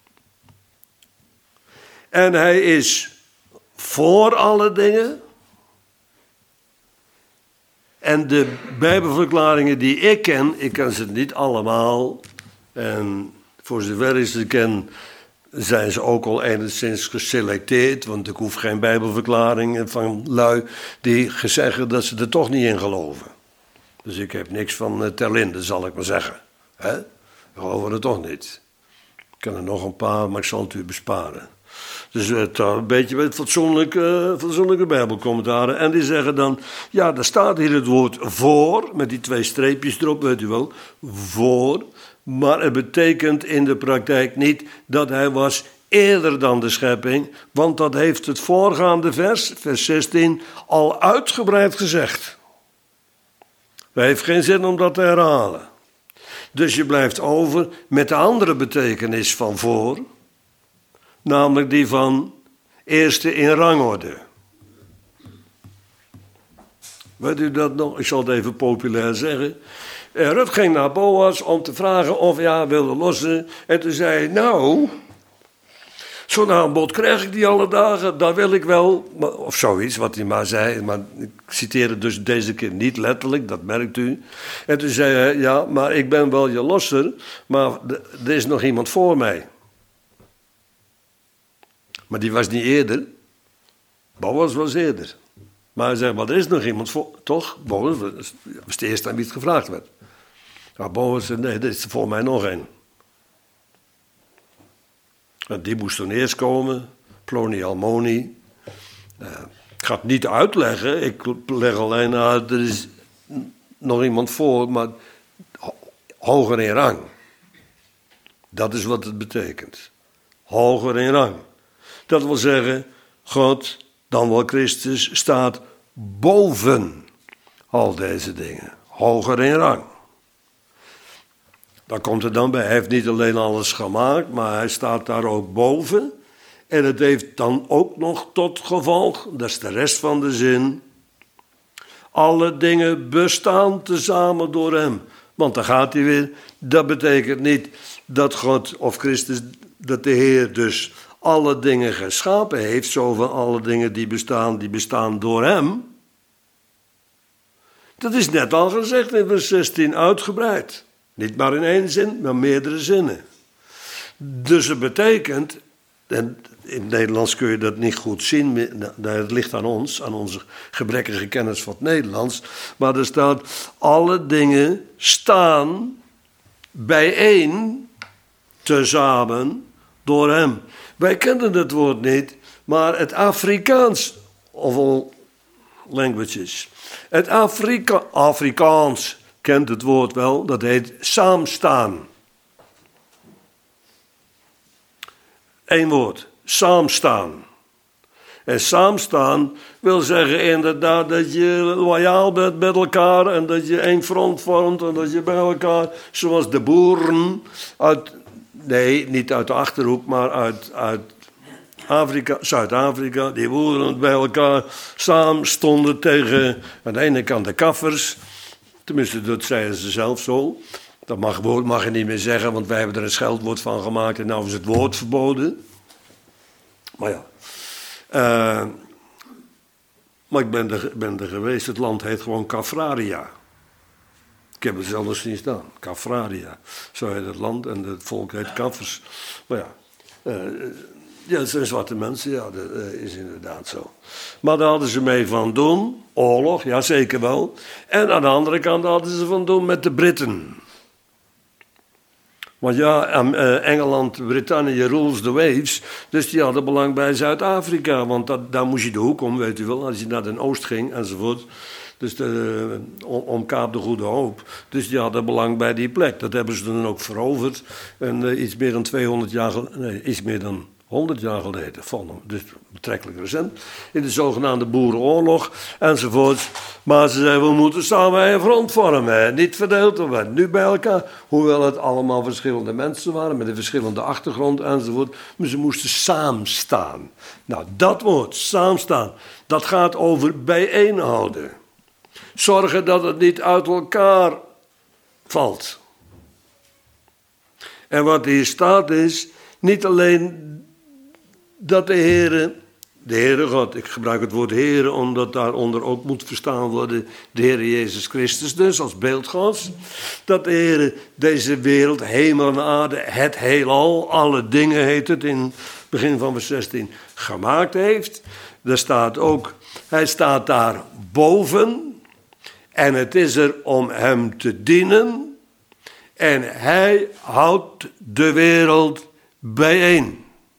en hij is voor alle dingen. En de Bijbelverklaringen die ik ken ze niet allemaal. En voor zover ik ze ken, zijn ze ook al enigszins geselecteerd. Want ik hoef geen Bijbelverklaringen van lui die zeggen dat ze er toch niet in geloven. Dus ik heb niks van Terlinde, zal ik maar zeggen. We geloven er toch niet. Ik ken er nog een paar, maar ik zal het u besparen. Dus een beetje met fatsoenlijke Bijbelcommentaren. En die zeggen dan, ja, daar staat hier het woord voor, met die 2 streepjes erop, weet u wel, voor. Maar het betekent in de praktijk niet dat hij was eerder dan de schepping, want dat heeft het voorgaande vers 16, al uitgebreid gezegd. Het heeft geen zin om dat te herhalen. Dus je blijft over met de andere betekenis van voor, namelijk die van eerste in rangorde. Weet u dat nog? Ik zal het even populair zeggen. Rut ging naar Boas om te vragen of hij haar wilde lossen. En toen zei hij, nou, zo'n aanbod krijg ik die alle dagen, dat wil ik wel. Of zoiets, wat hij maar zei. Maar ik citeer het dus deze keer niet letterlijk, dat merkt u. En toen zei hij, ja, maar ik ben wel je losser, maar er is nog iemand voor mij. Maar die was niet eerder. Boas was eerder. Maar hij zei, maar er is nog iemand voor, toch? Boas was de eerste aan wie het gevraagd werd. Maar Boas zei, nee, er is er voor mij nog één. En die moest toen eerst komen, Ploni Almoni. Ik ga het niet uitleggen, ik leg alleen uit, er is nog iemand voor, maar hoger in rang. Dat is wat het betekent. Hoger in rang. Dat wil zeggen, God, dan wel Christus, staat boven al deze dingen. Hoger in rang. Daar komt het dan bij. Hij heeft niet alleen alles gemaakt, maar hij staat daar ook boven. En het heeft dan ook nog tot gevolg, dat is de rest van de zin, alle dingen bestaan tezamen door hem. Want dan gaat hij weer. Dat betekent niet dat God of Christus, dat de Heer dus alle dingen geschapen heeft. Zo van alle dingen die bestaan door hem. Dat is net al gezegd in vers 16, uitgebreid. Niet maar in één zin, maar meerdere zinnen. Dus het betekent, en in het Nederlands kun je dat niet goed zien, het ligt aan ons, aan onze gebrekkige kennis van het Nederlands. Maar er staat, alle dingen staan bijeen, tezamen, door hem. Wij kennen het woord niet, maar het Afrikaans, of all languages, het Afrikaans kent het woord wel, dat heet saamstaan. Eén woord, saamstaan. En saamstaan wil zeggen inderdaad dat je loyaal bent met elkaar en dat je één front vormt en dat je bij elkaar, zoals de boeren uit, nee, niet uit de Achterhoek, maar uit Afrika, Zuid-Afrika, die boeren bij elkaar samen stonden tegen aan de ene kant de kaffers. Tenminste, dat zeiden ze zelf zo. Dat mag je niet meer zeggen, want wij hebben er een scheldwoord van gemaakt en nou is het woord verboden. Maar ja. Maar ik ben er geweest. Het land heet gewoon Kaffraria. Ik heb het zelf nog zien staan. Kaffraria. Zo heet het land en het volk heet Kaffers. Maar ja. Ja, het zijn zwarte mensen. Ja, dat is inderdaad zo. Maar daar hadden ze mee van doen. Oorlog, ja zeker wel. En aan de andere kant hadden ze van doen met de Britten. Want ja, Engeland, Brittannië rules the waves. Dus die hadden belang bij Zuid-Afrika. Want daar moest je de hoek om, weet u wel. Als je naar de oost ging enzovoort. Dus om Kaap de Goede Hoop. Dus die hadden belang bij die plek. Dat hebben ze dan ook veroverd. En iets meer dan 200 jaar geleden. Iets meer dan 100 jaar geleden. Dus betrekkelijk recent. In de zogenaamde Boerenoorlog enzovoort. Maar ze zeiden, we moeten samen een front vormen. Niet verdeeld worden. Nu bij elkaar. Hoewel het allemaal verschillende mensen waren. Met een verschillende achtergrond enzovoort. Maar ze moesten saamstaan. Nou, dat woord, saamstaan. Dat gaat over bijeenhouden. Zorgen dat het niet uit elkaar valt. En wat hier staat is, niet alleen dat de Heere God, ik gebruik het woord Heere omdat daaronder ook moet verstaan worden de Heer Jezus Christus dus als beeld Gods, dat de Heere deze wereld, hemel en aarde, het heelal, alle dingen heet het in het begin van vers 16, gemaakt heeft. Er staat ook, hij staat daar boven en het is er om hem te dienen en hij houdt de wereld bijeen.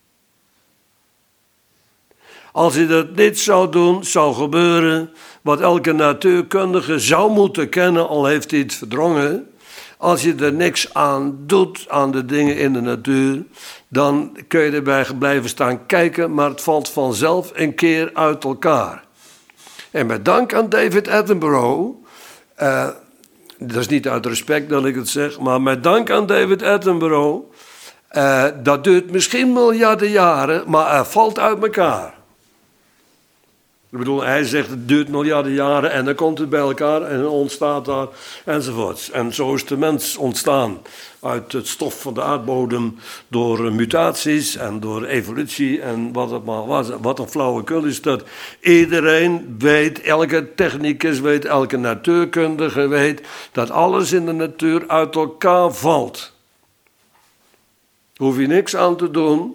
Als hij dat niet zou doen, zou gebeuren wat elke natuurkundige zou moeten kennen, al heeft hij het verdrongen. Als je er niks aan doet, aan de dingen in de natuur, dan kun je erbij blijven staan kijken, maar het valt vanzelf een keer uit elkaar. En met dank aan David Attenborough, dat is niet uit respect dat ik het zeg, maar met dank aan David Attenborough, dat duurt misschien miljarden jaren, maar het valt uit elkaar. Ik bedoel, hij zegt het duurt miljarden jaren en dan komt het bij elkaar en dan ontstaat daar enzovoorts. En zo is de mens ontstaan uit het stof van de aardbodem door mutaties en door evolutie en wat het maar was. Wat een flauwekul is dat. Iedereen weet, elke technicus weet, elke natuurkundige weet dat alles in de natuur uit elkaar valt. Hoef je niks aan te doen.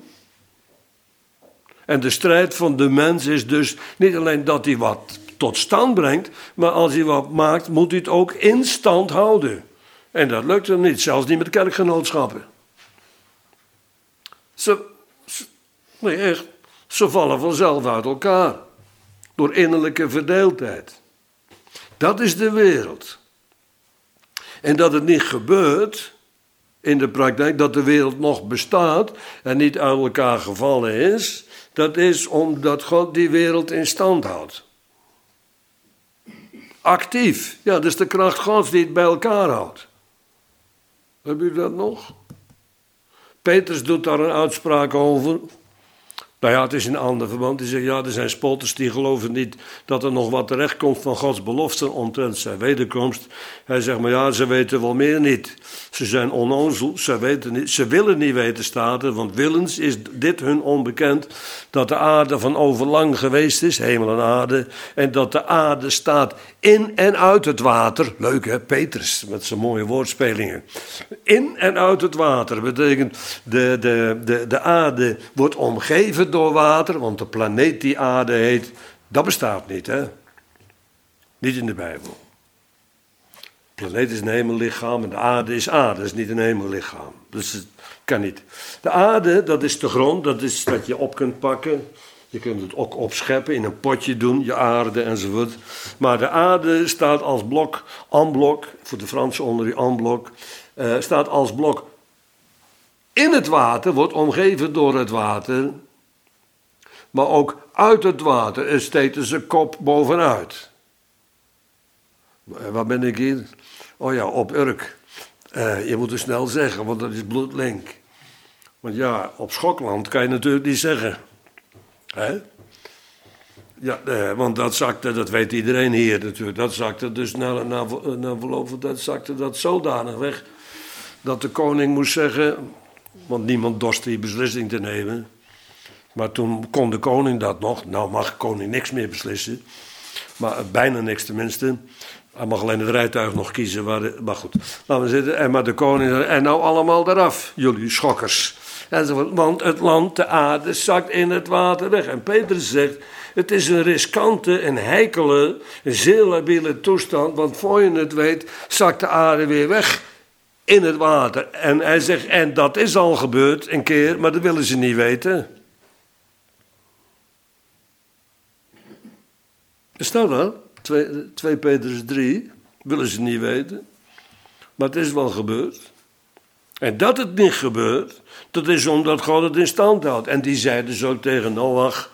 En de strijd van de mens is dus niet alleen dat hij wat tot stand brengt, maar als hij wat maakt, moet hij het ook in stand houden. En dat lukt hem niet, zelfs niet met kerkgenootschappen. Ze vallen vanzelf uit elkaar, door innerlijke verdeeldheid. Dat is de wereld. En dat het niet gebeurt in de praktijk, dat de wereld nog bestaat en niet uit elkaar gevallen is, dat is omdat God die wereld in stand houdt. Actief. Ja, dat is de kracht Gods die het bij elkaar houdt. Hebben jullie dat nog? Petrus doet daar een uitspraak over. Nou ja, het is een ander verband. Die zegt, ja, er zijn spotters die geloven niet dat er nog wat terechtkomt van Gods beloften omtrent zijn wederkomst. Hij zegt, maar ja, ze weten wel meer niet. Ze zijn onnozel, ze weten niet, ze willen niet weten, staat er, want willens is dit hun onbekend, dat de aarde van overlang geweest is, hemel en aarde, en dat de aarde staat in en uit het water. Leuk hè, Petrus, met zijn mooie woordspelingen. In en uit het water betekent, de aarde wordt omgeven door water, want de planeet die aarde heet, dat bestaat niet, hè? Niet in de Bijbel. De planeet is een hemellichaam en de aarde is aarde, dat is niet een hemellichaam. Dus het kan niet. De aarde, dat is de grond, dat is dat je op kunt pakken. Je kunt het ook opscheppen, in een potje doen, je aarde enzovoort. Maar de aarde staat als blok, en blok, voor de Fransen onder die en blok, staat als blok in het water, wordt omgeven door het water. Maar ook uit het water, er steekt er zijn kop bovenuit. Waar ben ik hier? Oh ja, op Urk. Je moet het snel zeggen, want dat is bloedlink. Want ja, op Schokland kan je natuurlijk niet zeggen. Hè? Ja, want dat zakte, dat weet iedereen hier natuurlijk. Dat zakte dus na verloop van dat zakte dat zodanig weg, dat de koning moest zeggen, want niemand dorste die beslissing te nemen. Maar toen kon de koning dat nog. Nou mag de koning niks meer beslissen. Maar bijna niks tenminste. Hij mag alleen het rijtuig nog kiezen. Maar goed, laten we zitten. Maar de koning zei, en nou allemaal eraf, jullie schokkers. Enzovoort. Want het land, de aarde, zakt in het water weg. En Petrus zegt, het is een riskante, een heikele, een zeer labiele toestand. Want voor je het weet, zakt de aarde weer weg in het water. En hij zegt, en dat is al gebeurd een keer, maar dat willen ze niet weten. Er staat wel, 2 Petrus 3, willen ze niet weten. Maar het is wel gebeurd. En dat het niet gebeurt, dat is omdat God het in stand houdt. En die zeiden zo tegen Noach,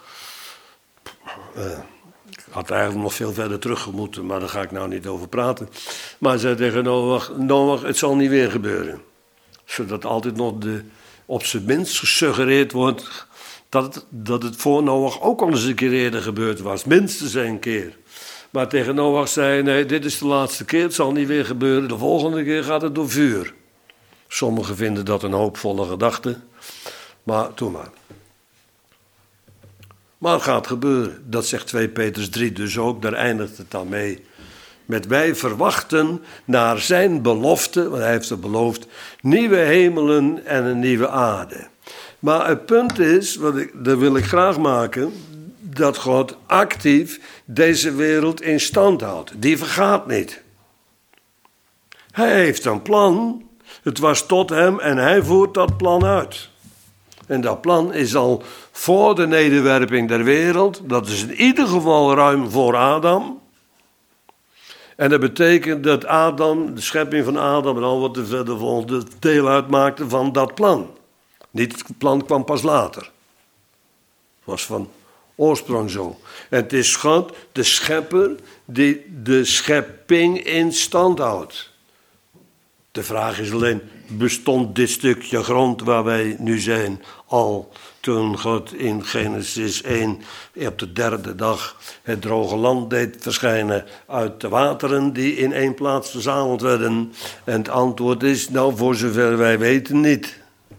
ik had eigenlijk nog veel verder terug moeten, maar daar ga ik nou niet over praten. Maar zei tegen Noach, het zal niet weer gebeuren. Zodat altijd nog op zijn minst gesuggereerd wordt dat het voor Noach ook al eens een keer eerder gebeurd was. Minstens 1 keer. Maar tegen Noach zei, nee, dit is de laatste keer, het zal niet weer gebeuren. De volgende keer gaat het door vuur. Sommigen vinden dat een hoopvolle gedachte. Maar doe maar. Maar het gaat gebeuren. Dat zegt 2 Petrus 3 dus ook. Daar eindigt het dan mee. Met wij verwachten naar zijn belofte, want hij heeft het beloofd, nieuwe hemelen en een nieuwe aarde. Maar het punt is, dat wil ik graag maken, dat God actief deze wereld in stand houdt. Die vergaat niet. Hij heeft een plan. Het was tot hem en hij voert dat plan uit. En dat plan is al voor de nederwerping der wereld. Dat is in ieder geval ruim voor Adam. En dat betekent dat Adam, de schepping van Adam en al wat er verder volgde, deel uitmaakte van dat plan. Niet het plan kwam pas later. Het was van oorsprong zo. En het is God, de schepper, die de schepping in stand houdt. De vraag is alleen, bestond dit stukje grond waar wij nu zijn al toen God in Genesis 1 op de 3e dag het droge land deed verschijnen uit de wateren die in 1 plaats verzameld werden? En het antwoord is, nou voor zover wij weten niet.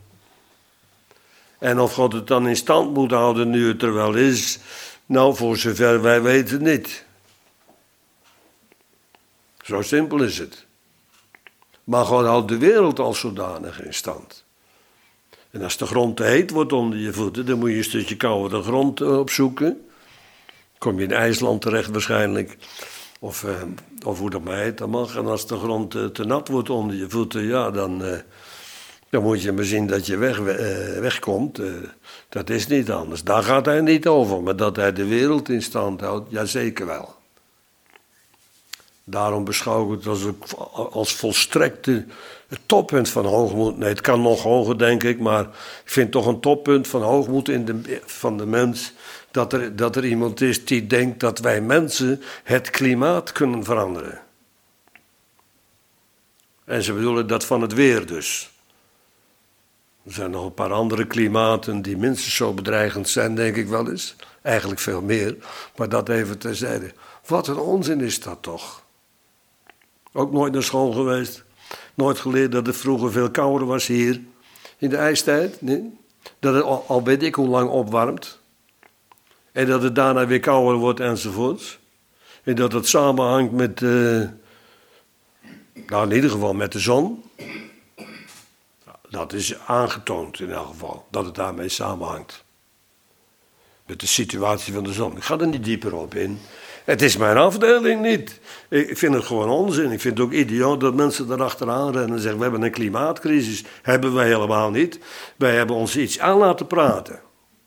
En of God het dan in stand moet houden nu het er wel is, nou voor zover wij weten niet. Zo simpel is het. Maar God houdt de wereld als zodanig in stand. En als de grond te heet wordt onder je voeten, dan moet je een stukje koude grond opzoeken. Kom je in IJsland terecht waarschijnlijk. Of hoe dat maar heet, dat mag. En als de grond te nat wordt onder je voeten, ja, dan moet je maar zien dat je wegkomt. Dat is niet anders. Daar gaat hij niet over. Maar dat hij de wereld in stand houdt, ja zeker wel. Daarom beschouw ik het als volstrekte toppunt van hoogmoed. Nee, het kan nog hoger, denk ik, maar ik vind toch een toppunt van hoogmoed van de mens dat er iemand is die denkt dat wij mensen het klimaat kunnen veranderen. En ze bedoelen dat van het weer dus. Er zijn nog een paar andere klimaten die minstens zo bedreigend zijn, denk ik wel eens. Eigenlijk veel meer, maar dat even terzijde. Wat een onzin is dat toch? Ook nooit naar school geweest. Nooit geleerd dat het vroeger veel kouder was hier. In de ijstijd. Nee? Dat het al weet ik hoe lang opwarmt. En dat het daarna weer kouder wordt enzovoorts. En dat het samenhangt met... in ieder geval met de zon. Dat is aangetoond in elk geval. Dat het daarmee samenhangt. Met de situatie van de zon. Ik ga er niet dieper op in. Het is mijn afdeling niet. Ik vind het gewoon onzin. Ik vind het ook idioot dat mensen erachteraan rennen en zeggen... we hebben een klimaatcrisis. Hebben wij helemaal niet. Wij hebben ons iets aan laten praten.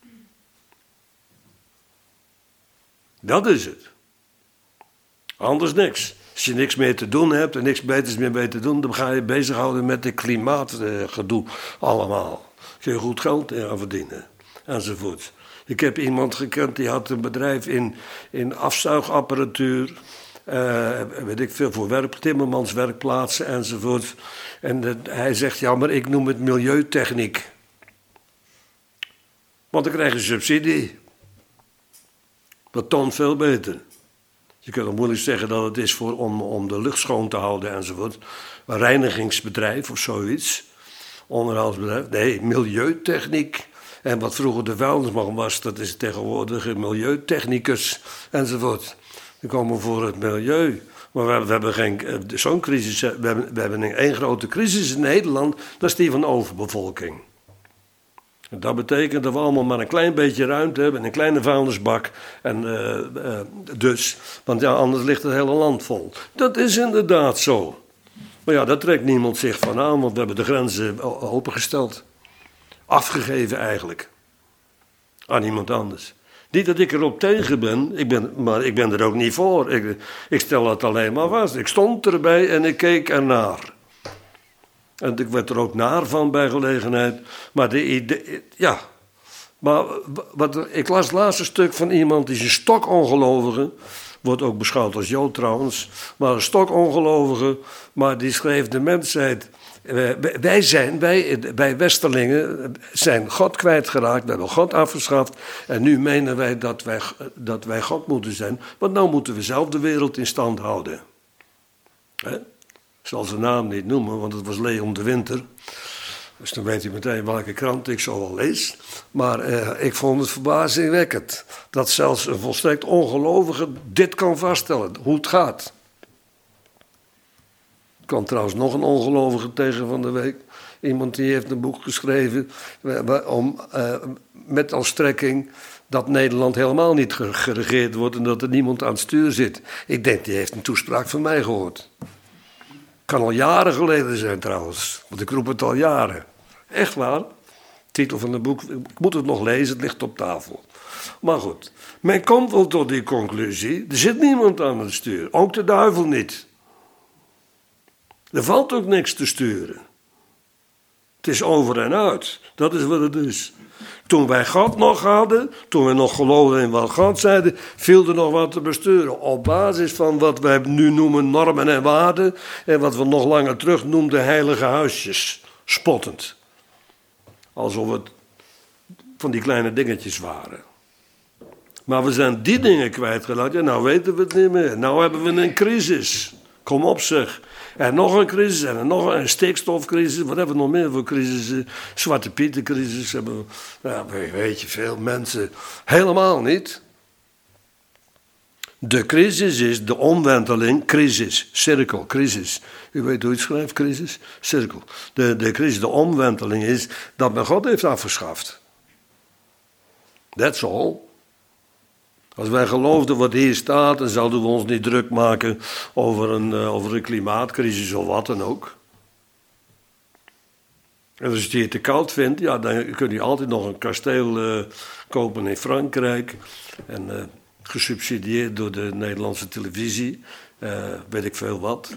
Dat is het. Anders niks. Als je niks meer te doen hebt en niks beters meer mee te doen... dan ga je bezighouden met de klimaatgedoe allemaal. Kun je goed geld aan verdienen. Enzovoort. Ik heb iemand gekend die had een bedrijf in afzuigapparatuur. Weet ik veel, voor timmermanswerkplaatsen enzovoort. En hij zegt, ja, maar ik noem het milieutechniek. Want dan krijg je subsidie. Dat toont veel beter. Je kunt ook moeilijk zeggen dat het is om de lucht schoon te houden enzovoort. Een reinigingsbedrijf of zoiets. Onderhoudsbedrijf. Nee, milieutechniek. En wat vroeger de vuilnisman was, dat is tegenwoordig een milieutechnicus enzovoort. Die komen voor het milieu. Maar we hebben geen zo'n crisis. We hebben één grote crisis in Nederland, dat is die van overbevolking. En dat betekent dat we allemaal maar een klein beetje ruimte hebben, een kleine vuilnisbak. En want ja, anders ligt het hele land vol. Dat is inderdaad zo. Maar ja, daar trekt niemand zich van aan, want we hebben de grenzen opengesteld. Afgegeven eigenlijk. Aan iemand anders. Niet dat ik erop tegen ben, maar ik ben er ook niet voor. Ik stel het alleen maar vast. Ik stond erbij en ik keek ernaar. En ik werd er ook naar van bij gelegenheid. Maar ik las het laatste stuk van iemand die is een stokongelovige. Wordt ook beschouwd als Jood trouwens. Maar een stokongelovige. Maar die schreef de mensheid... Wij Westerlingen zijn God kwijtgeraakt, we hebben God afgeschaft en nu menen wij dat wij God moeten zijn, want nou moeten we zelf de wereld in stand houden. Ik zal zijn naam niet noemen, want het was Leon de Winter, dus dan weet u meteen welke krant ik zo wel lees. Maar ik vond het verbazingwekkend dat zelfs een volstrekt ongelovige dit kan vaststellen, hoe het gaat. Er kwam trouwens nog een ongelovige tegen van de week. Iemand die heeft een boek geschreven met als strekking dat Nederland helemaal niet geregeerd wordt en dat er niemand aan het stuur zit. Ik denk, die heeft een toespraak van mij gehoord. Kan al jaren geleden zijn trouwens, want ik roep het al jaren. Echt waar. Titel van het boek, ik moet het nog lezen, het ligt op tafel. Maar goed, men komt wel tot die conclusie, er zit niemand aan het stuur, ook de duivel niet. Er valt ook niks te sturen. Het is over en uit. Dat is wat het is. Toen wij God nog hadden, toen we nog geloofden in wat God zeiden, viel er nog wat te besturen. Op basis van wat wij nu noemen normen en waarden en wat we nog langer terug noemden heilige huisjes. Spottend. Alsof het van die kleine dingetjes waren. Maar we zijn die dingen kwijtgeraakt. Ja, nou weten we het niet meer. Nou hebben we een crisis. Kom op zeg. En nog een crisis en nog een stikstofcrisis. Wat hebben we nog meer voor crisissen? Zwarte Pietencrisis hebben we. Ja, weet je, veel mensen helemaal niet. De crisis is de omwenteling. Crisis, cirkel, crisis. U weet hoe je het schrijft, crisis, cirkel. De crisis, de omwenteling is dat men God heeft afgeschaft. That's all. Als wij geloofden wat hier staat, dan zouden we ons niet druk maken over een klimaatcrisis of wat dan ook. En als je het hier te koud vindt, ja, dan kun je altijd nog een kasteel kopen in Frankrijk. En gesubsidieerd door de Nederlandse televisie. weet ik veel wat.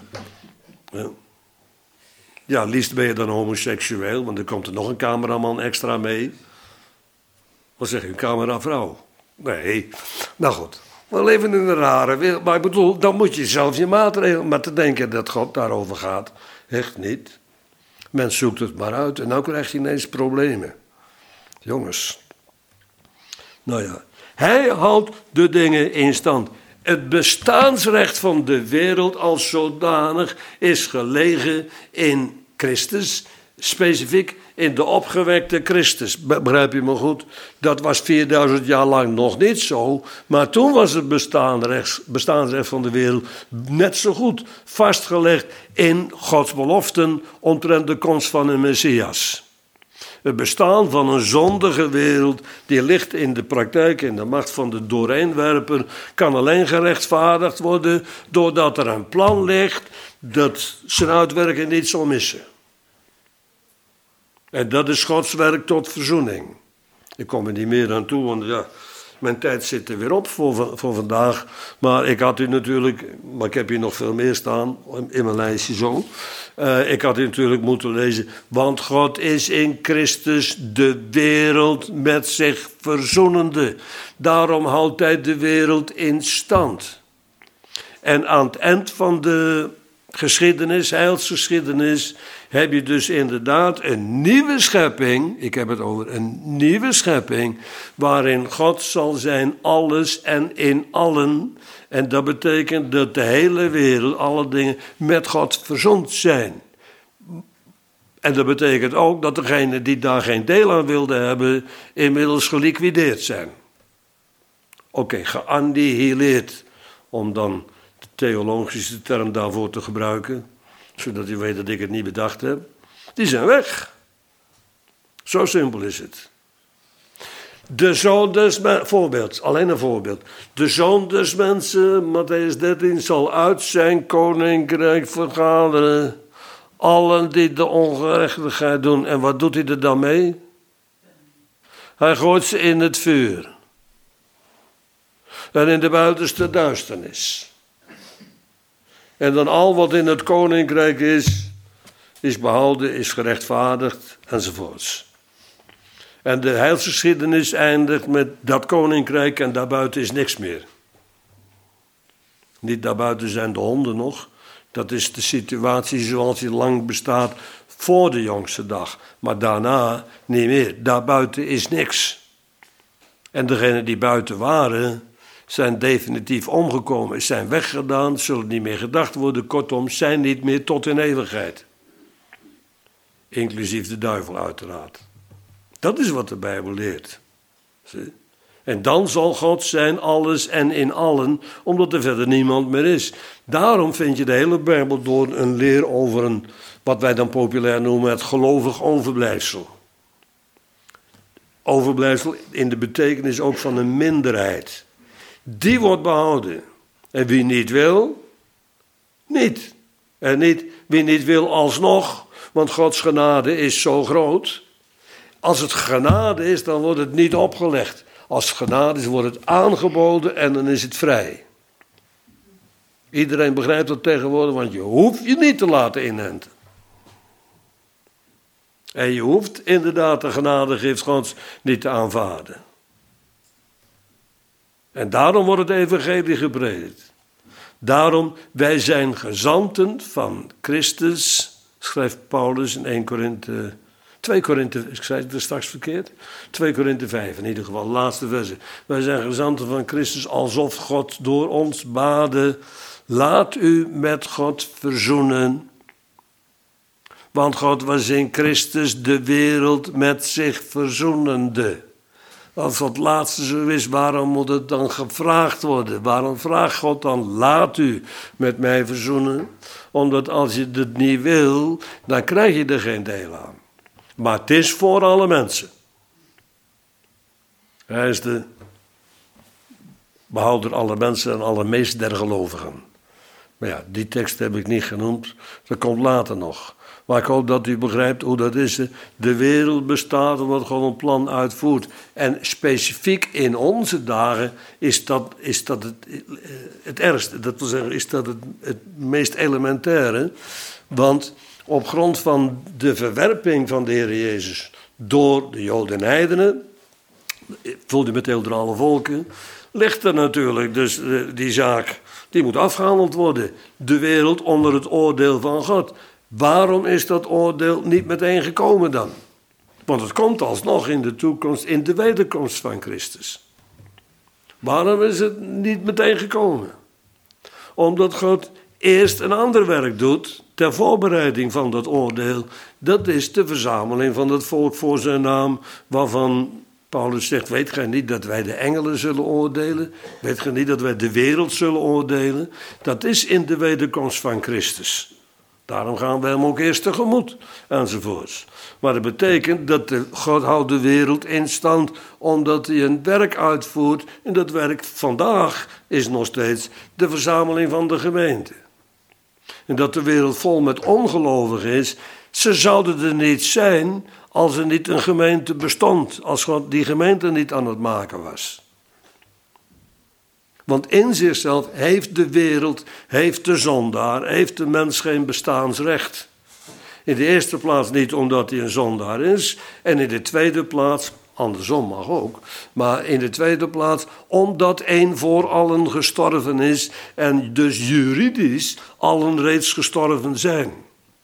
Ja, liefst ben je dan homoseksueel, want er komt er nog een cameraman extra mee. Wat zeg je, een cameravrouw? Nee, nou goed. We leven in een rare wereld, maar ik bedoel, dan moet je zelf je maatregelen. Maar te denken dat God daarover gaat, echt niet. Mens zoekt het maar uit en dan krijg je ineens problemen. Jongens. Nou ja, hij houdt de dingen in stand. Het bestaansrecht van de wereld als zodanig is gelegen in Christus, specifiek in de opgewekte Christus. Begrijp je me goed? Dat was 4000 jaar lang nog niet zo, maar toen was het bestaansrecht van de wereld net zo goed vastgelegd in Gods beloften omtrent de komst van een Messias. Het bestaan van een zondige wereld, die ligt in de praktijk, in de macht van de doorheenwerper, kan alleen gerechtvaardigd worden doordat er een plan ligt dat zijn uitwerking niet zal missen. En dat is Gods werk tot verzoening. Ik kom er niet meer aan toe, want ja, mijn tijd zit er weer op voor vandaag. Maar ik had u natuurlijk, maar ik heb hier nog veel meer staan in mijn lijstje zo. Ik had u natuurlijk moeten lezen. Want God is in Christus de wereld met zich verzoenende. Daarom houdt hij de wereld in stand. En aan het eind van de geschiedenis, heilsgeschiedenis, heb je dus inderdaad een nieuwe schepping. Ik heb het over een nieuwe schepping, waarin God zal zijn alles en in allen. En dat betekent dat de hele wereld, alle dingen, met God verzoend zijn. En dat betekent ook dat degenen die daar geen deel aan wilden hebben, inmiddels geliquideerd zijn. Oké, geannihileerd, om dan de theologische term daarvoor te gebruiken, zodat u weet dat ik het niet bedacht heb. Die zijn weg. Zo simpel is het. De zoon des mensen, voorbeeld, alleen een voorbeeld. De zoon des mensen, Mattheüs 13, zal uit zijn koninkrijk vergaderen. Allen die de ongerechtigheid doen. En wat doet hij er dan mee? Hij gooit ze in het vuur. En in de buitenste duisternis. En dan al wat in het koninkrijk is behouden, is gerechtvaardigd, enzovoorts. En de heilsgeschiedenis eindigt met dat koninkrijk en daarbuiten is niks meer. Niet daarbuiten zijn de honden nog. Dat is de situatie zoals die lang bestaat voor de jongste dag. Maar daarna niet meer. Daarbuiten is niks. En degenen die buiten waren, zijn definitief omgekomen, zijn weggedaan, zullen niet meer gedacht worden, kortom, zijn niet meer tot in eeuwigheid. Inclusief de duivel uiteraard. Dat is wat de Bijbel leert. Zie? En dan zal God zijn alles en in allen, omdat er verder niemand meer is. Daarom vind je de hele Bijbel door een leer over een, wat wij dan populair noemen, het gelovig overblijfsel. Overblijfsel in de betekenis ook van een minderheid. Die wordt behouden. En wie niet wil, niet. En niet, wie niet wil alsnog, want Gods genade is zo groot. Als het genade is, dan wordt het niet opgelegd. Als het genade is, wordt het aangeboden en dan is het vrij. Iedereen begrijpt dat tegenwoordig, want je hoeft je niet te laten inenten. En je hoeft inderdaad de genadegift Gods niet te aanvaarden. En daarom wordt het evangelie gepredikt. Daarom, wij zijn gezanten van Christus, schrijft Paulus in 2 Korinthe, ik zei het er straks verkeerd, 2 Korinthe 5 in ieder geval, laatste verse. Wij zijn gezanten van Christus alsof God door ons bade, laat u met God verzoenen. Want God was in Christus de wereld met zich verzoenende. Als dat laatste zo is, waarom moet het dan gevraagd worden? Waarom vraagt God dan, laat u met mij verzoenen? Omdat als je het niet wil, dan krijg je er geen deel aan. Maar het is voor alle mensen. Hij is de behouder aller mensen en allermeest der gelovigen. Maar ja, die tekst heb ik niet genoemd. Dat komt later nog. Maar ik hoop dat u begrijpt hoe dat is. De wereld bestaat omdat God een plan uitvoert. En specifiek in onze dagen is dat het ergste. Dat wil zeggen, is dat het meest elementaire. Want op grond van de verwerping van de Heer Jezus door de Joden en heidenen, voelt u met heel door alle volken, ligt er natuurlijk dus die zaak, die moet afgehandeld worden. De wereld onder het oordeel van God. Waarom is dat oordeel niet meteen gekomen dan? Want het komt alsnog in de toekomst, in de wederkomst van Christus. Waarom is het niet meteen gekomen? Omdat God eerst een ander werk doet ter voorbereiding van dat oordeel. Dat is de verzameling van het volk voor zijn naam, waarvan Paulus zegt, weet gij niet dat wij de engelen zullen oordelen? Weet gij niet dat wij de wereld zullen oordelen? Dat is in de wederkomst van Christus. Daarom gaan we hem ook eerst tegemoet, enzovoorts. Maar dat betekent dat God houdt de wereld in stand omdat hij een werk uitvoert. En dat werk vandaag is nog steeds de verzameling van de gemeente. En dat de wereld vol met ongelovigen is. Ze zouden er niet zijn als er niet een gemeente bestond. Als God die gemeente niet aan het maken was. Want in zichzelf heeft de wereld, heeft de zondaar, heeft de mens geen bestaansrecht. In de eerste plaats niet omdat hij een zondaar is. En in de tweede plaats, andersom mag ook. Maar in de tweede plaats omdat één voor allen gestorven is. En dus juridisch allen reeds gestorven zijn.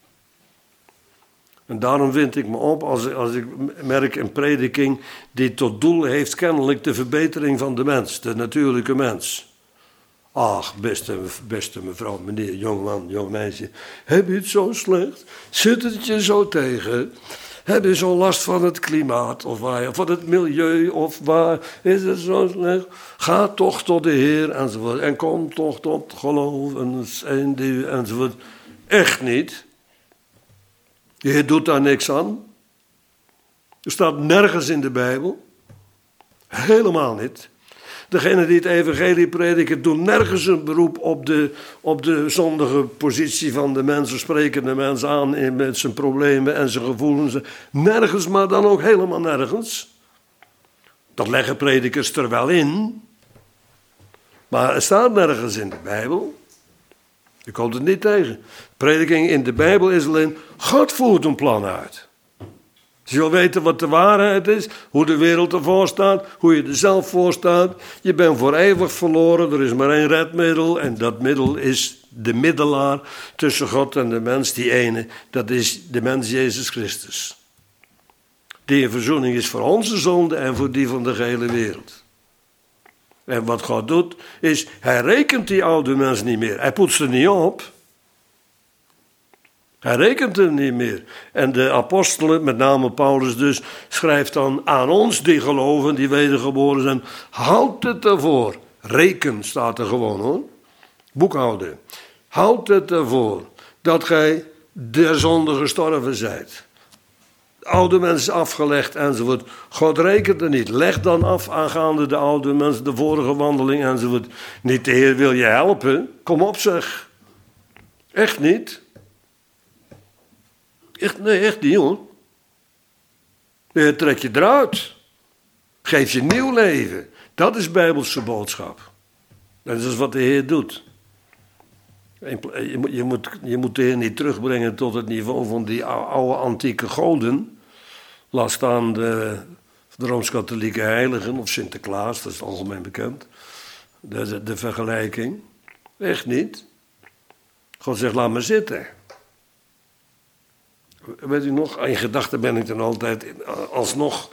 En daarom vind ik me op als ik merk een prediking die tot doel heeft kennelijk de verbetering van de mens, de natuurlijke mens. Ach, beste mevrouw, meneer, jongman, jong meisje, heb je het zo slecht? Zit het je zo tegen? Heb je zo last van het klimaat of van het milieu of waar is het zo slecht? Ga toch tot de Heer enzovoort en kom toch tot geloof enzovoort. Echt niet. De Heer doet daar niks aan. Er staat nergens in de Bijbel. Helemaal niet. Degenen die het evangelie prediken doen nergens een beroep op de zondige positie van de mensen, spreken de mens aan met zijn problemen en zijn gevoelens. Nergens, maar dan ook helemaal nergens. Dat leggen predikers er wel in. Maar het staat nergens in de Bijbel. Je komt het niet tegen. Prediking in de Bijbel is alleen, God voert een plan uit. Als je wil weten wat de waarheid is, hoe de wereld ervoor staat, hoe je er zelf voor staat. Je bent voor eeuwig verloren, er is maar één redmiddel. En dat middel is de middelaar tussen God en de mens, die ene. Dat is de mens Jezus Christus. Die een verzoening is voor onze zonde en voor die van de gehele wereld. En wat God doet, is, hij rekent die oude mens niet meer. Hij poetst er niet op. Hij rekent hem niet meer. En de apostelen, met name Paulus dus, schrijft dan aan ons die geloven, die wedergeboren zijn. Houd het ervoor. Reken staat er gewoon hoor. Boekhouden. Houd het ervoor dat gij der zonde gestorven zijt. De oude mens is afgelegd enzovoort. God rekent er niet. Leg dan af aangaande de oude mens, de vorige wandeling enzovoort. Niet de Heer wil je helpen. Kom op zeg. Echt niet. Echt niet hoor. De Heer trekt je eruit. Geef je nieuw leven. Dat is Bijbelse boodschap. Dat is wat de Heer doet. Je moet de Heer niet terugbrengen tot het niveau van die oude antieke goden. Laat staan de Rooms-Katholieke heiligen of Sinterklaas, dat is algemeen bekend. De vergelijking. Echt niet. God zegt, laat me zitten. Weet u nog, in gedachten ben ik dan altijd alsnog.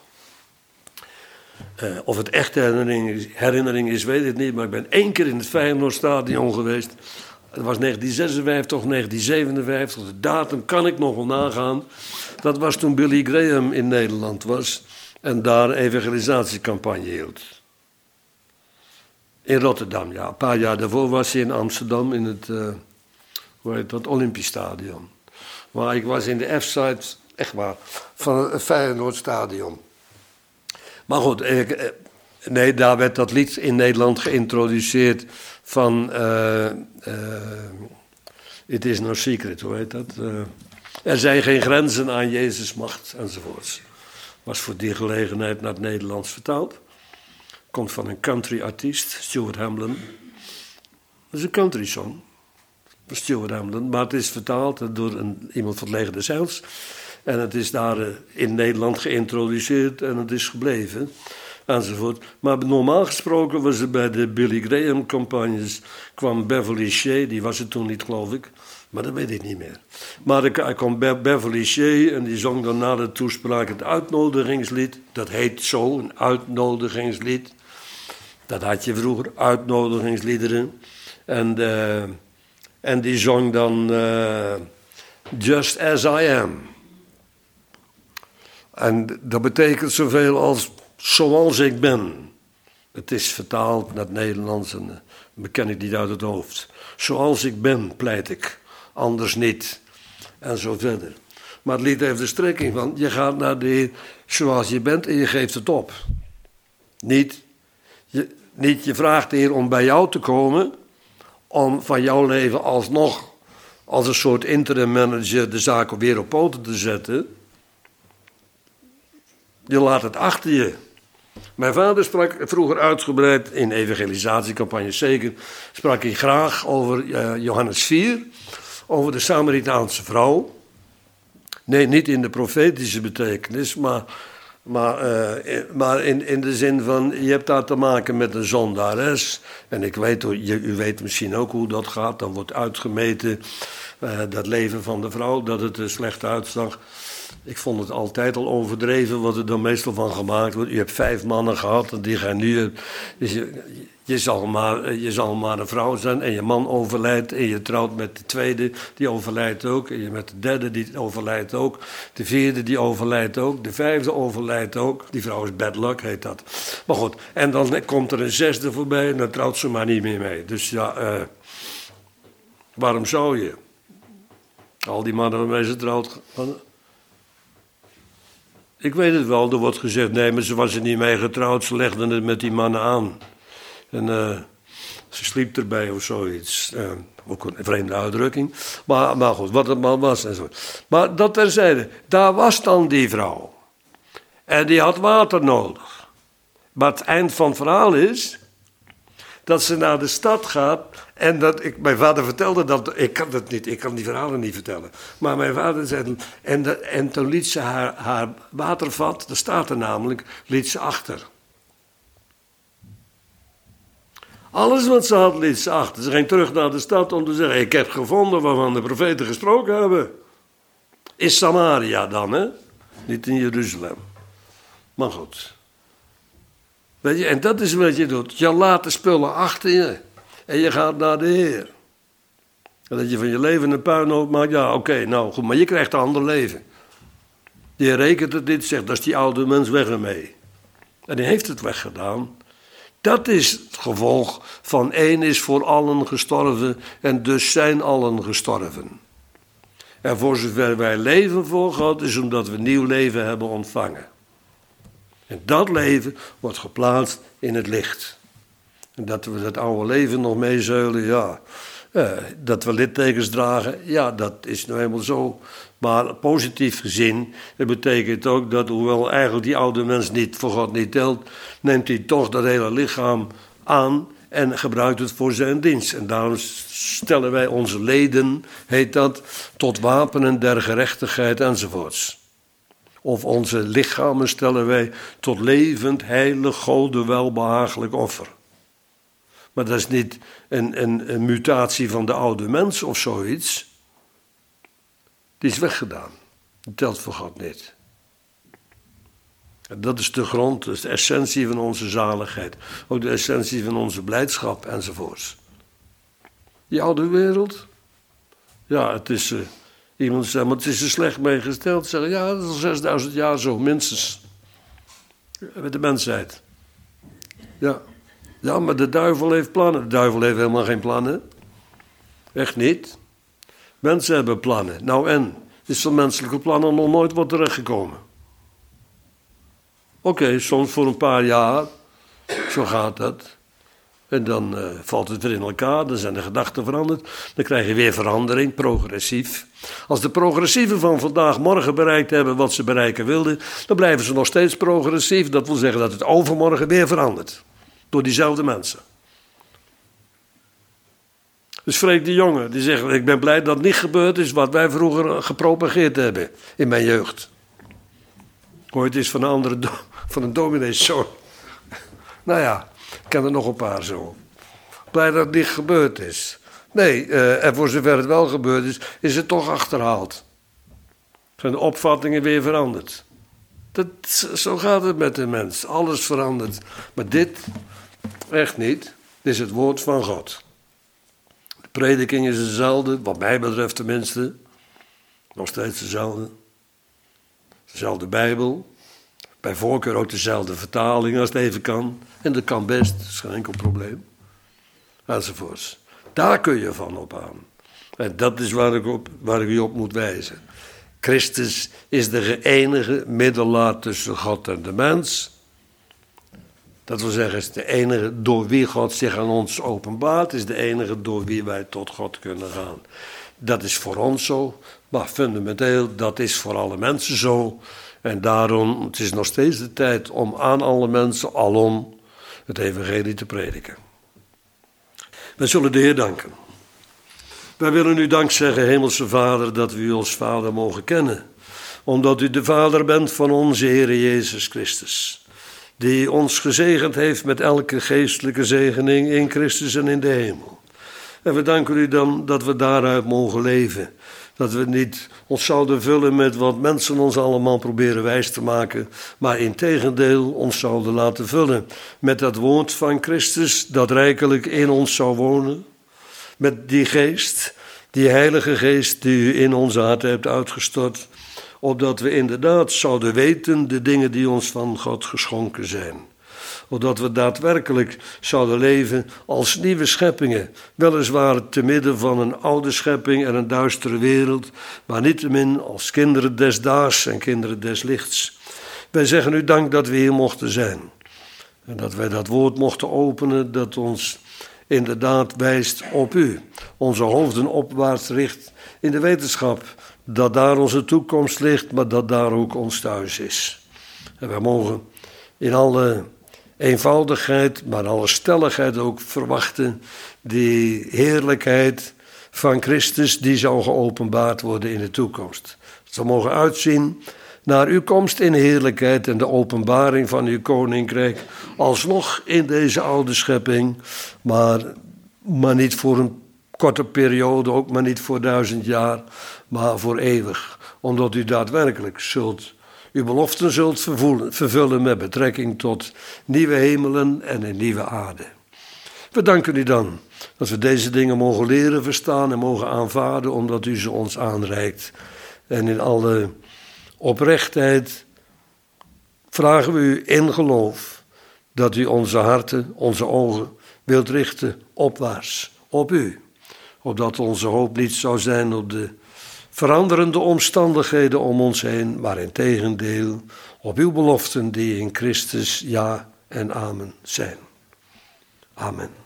Of het echt herinnering is, weet ik niet. Maar ik ben 1 keer in het Feyenoordstadion geweest. Dat was 1956 of 1957. De datum kan ik nog wel nagaan. Dat was toen Billy Graham in Nederland was. En daar een evangelisatiecampagne hield. In Rotterdam, ja. Een paar jaar daarvoor was hij in Amsterdam in het Olympisch Stadion. Maar ik was in de F-side, echt waar, van het Feyenoordstadion. Maar goed, Nee, daar werd dat lied in Nederland geïntroduceerd van It is no secret, hoe heet dat? Er zijn geen grenzen aan Jezus' macht, enzovoorts. Was voor die gelegenheid naar het Nederlands vertaald. Komt van een country artiest, Stuart Hamblen. Dat is een country song van Stuart Hamblen, maar het is vertaald door iemand van het leger des Heils. En het is daar in Nederland geïntroduceerd en het is gebleven, enzovoort. Maar normaal gesproken was er bij de Billy Graham-campagnes, kwam Beverly Shea, die was het toen niet, geloof ik. Maar dat weet ik niet meer. Maar er kwam Beverly Shea en die zong dan na de toespraak het uitnodigingslied. Dat heet zo, een uitnodigingslied. Dat had je vroeger, uitnodigingsliederen. En die zong dan Just As I Am. En dat betekent zoveel als zoals ik ben. Het is vertaald naar het Nederlands en dat ken ik niet uit het hoofd. Zoals ik ben, pleit ik. Anders niet. En zo verder. Maar het lied heeft de strekking van, je gaat naar de Heer zoals je bent en je geeft het op. Niet je vraagt de Heer om bij jou te komen, om van jouw leven alsnog als een soort interim manager de zaken weer op poten te zetten. Je laat het achter je. Mijn vader sprak vroeger uitgebreid, in evangelisatiecampagnes zeker, sprak hij graag over Johannes 4, over de Samaritaanse vrouw. Nee, niet in de profetische betekenis, maar in de zin van, je hebt daar te maken met een zondares. En ik weet, u weet misschien ook hoe dat gaat, dan wordt uitgemeten dat leven van de vrouw, dat het er slecht uitzag. Ik vond het altijd al overdreven wat er dan meestal van gemaakt wordt. U hebt 5 mannen gehad en die gaan nu. Je zal maar een vrouw zijn en je man overlijdt en je trouwt met de tweede, die overlijdt ook. En je met de derde, die overlijdt ook. De vierde, die overlijdt ook. De vijfde overlijdt ook. Die vrouw is bad luck, heet dat. Maar goed, en dan komt er een 6e voorbij en dan trouwt ze maar niet meer mee. Dus ja, waarom zou je? Al die mannen waarmee ze trouwt. Ik weet het wel, er wordt gezegd, nee, maar ze was er niet mee getrouwd, ze legden het met die mannen aan. En ze sliep erbij of zoiets. Ook een vreemde uitdrukking. Maar goed, wat het maar was en zo. Maar dat terzijde, daar was dan die vrouw. En die had water nodig. Maar het eind van het verhaal is dat ze naar de stad gaat. En mijn vader vertelde dat, ik kan die verhalen niet vertellen. Maar mijn vader zei, en toen liet ze haar watervat, daar staat er namelijk, liet ze achter. Alles wat ze had, liet ze achter. Ze ging terug naar de stad om te zeggen, ik heb gevonden waarvan de profeten gesproken hebben. Is Samaria dan, hè? Niet in Jeruzalem. Maar goed. Weet je, en dat is wat je doet. Je laat de spullen achter je. En je gaat naar de Heer. En dat je van je leven een puinhoop maakt. Ja, oké, nou goed. Maar je krijgt een ander leven. Die rekent het niet, zegt, dat is die oude mens weg ermee. En die heeft het weggedaan. Dat is het gevolg van één is voor allen gestorven. En dus zijn allen gestorven. En voor zover wij leven voor God, is omdat we nieuw leven hebben ontvangen. En dat leven wordt geplaatst in het licht. En dat we dat oude leven nog meezeulen, ja. Dat we littekens dragen, ja, dat is nou helemaal zo. Maar positief gezien, het betekent ook dat, hoewel eigenlijk die oude mens niet voor God niet telt, neemt hij toch dat hele lichaam aan en gebruikt het voor zijn dienst. En daarom stellen wij onze leden, heet dat, tot wapenen der gerechtigheid enzovoorts. Of onze lichamen stellen wij tot levend, heilig, Gode welbehagelijk offer. Maar dat is niet een mutatie van de oude mens of zoiets. Die is weggedaan. Dat telt voor God niet. En dat is de grond, dat is de essentie van onze zaligheid. Ook de essentie van onze blijdschap enzovoorts. Die oude wereld, ja, het is... Iemand zegt, maar het is er slecht mee gesteld. Zeggen, ja, dat is al 6000 jaar zo, minstens. Met de mensheid. Ja. Ja, maar de duivel heeft plannen. De duivel heeft helemaal geen plannen. Echt niet. Mensen hebben plannen. Nou en? Is van menselijke plannen nog nooit wat terechtgekomen? Oké, soms voor een paar jaar. Zo gaat dat. En dan valt het weer in elkaar, dan zijn de gedachten veranderd. Dan krijg je weer verandering, progressief. Als de progressieven van vandaag morgen bereikt hebben wat ze bereiken wilden, dan blijven ze nog steeds progressief. Dat wil zeggen dat het overmorgen weer verandert. Door diezelfde mensen. Dus Freek de Jonge, die zegt, ik ben blij dat het niet gebeurd is wat wij vroeger gepropageerd hebben in mijn jeugd. Ooit is van een domineeszoon. Nou ja, ik ken er nog een paar zo. Blij dat het niet gebeurd is. Nee, en voor zover het wel gebeurd is het toch achterhaald. Zijn de opvattingen weer veranderd. Zo gaat het met de mens. Alles verandert. Maar dit, echt niet. Dit is het woord van God. De prediking is dezelfde, wat mij betreft tenminste. Nog steeds dezelfde. Dezelfde Bijbel. Bij voorkeur ook dezelfde vertaling als het even kan. En dat kan best, dat is geen enkel probleem. Enzovoorts. Daar kun je van op aan. En dat is waar ik u op moet wijzen. Christus is de enige middelaar tussen God en de mens. Dat wil zeggen, is de enige door wie God zich aan ons openbaart. Is de enige door wie wij tot God kunnen gaan. Dat is voor ons zo, maar fundamenteel, dat is voor alle mensen zo. En daarom, het is nog steeds de tijd om aan alle mensen, alom, het evangelie te prediken. Wij zullen de Heer danken. Wij willen u dank zeggen, Hemelse Vader, dat we u als Vader mogen kennen. Omdat u de Vader bent van onze Heer Jezus Christus. Die ons gezegend heeft met elke geestelijke zegening in Christus en in de hemel. En we danken u dan dat we daaruit mogen leven. Dat we niet ons zouden vullen met wat mensen ons allemaal proberen wijs te maken. Maar integendeel ons zouden laten vullen met dat woord van Christus dat rijkelijk in ons zou wonen. Met die geest, die heilige geest die u in onze hart hebt uitgestort. Opdat we inderdaad zouden weten de dingen die ons van God geschonken zijn. Opdat we daadwerkelijk zouden leven als nieuwe scheppingen. Weliswaar te midden van een oude schepping en een duistere wereld. Maar niettemin als kinderen des daags en kinderen des lichts. Wij zeggen u dank dat we hier mochten zijn. En dat wij dat woord mochten openen dat ons inderdaad wijst op u. Onze hoofden opwaarts richt in de wetenschap dat daar onze toekomst ligt, maar dat daar ook ons thuis is. En wij mogen in alle eenvoudigheid, maar alle stelligheid ook verwachten die heerlijkheid van Christus die zou geopenbaard worden in de toekomst. Het zal mogen uitzien naar uw komst in heerlijkheid en de openbaring van uw koninkrijk, alsnog in deze oude schepping, maar niet voor een korte periode, ook maar niet voor 1000 jaar, maar voor eeuwig. Omdat u daadwerkelijk uw beloften zult vervullen met betrekking tot nieuwe hemelen en een nieuwe aarde. We danken u dan dat we deze dingen mogen leren verstaan en mogen aanvaarden, omdat u ze ons aanreikt. En in alle oprechtheid vragen we u in geloof dat u onze harten, onze ogen wilt richten opwaarts, op u. Opdat onze hoop niet zou zijn op de veranderende omstandigheden om ons heen, maar integendeel op uw beloften die in Christus ja en amen zijn. Amen.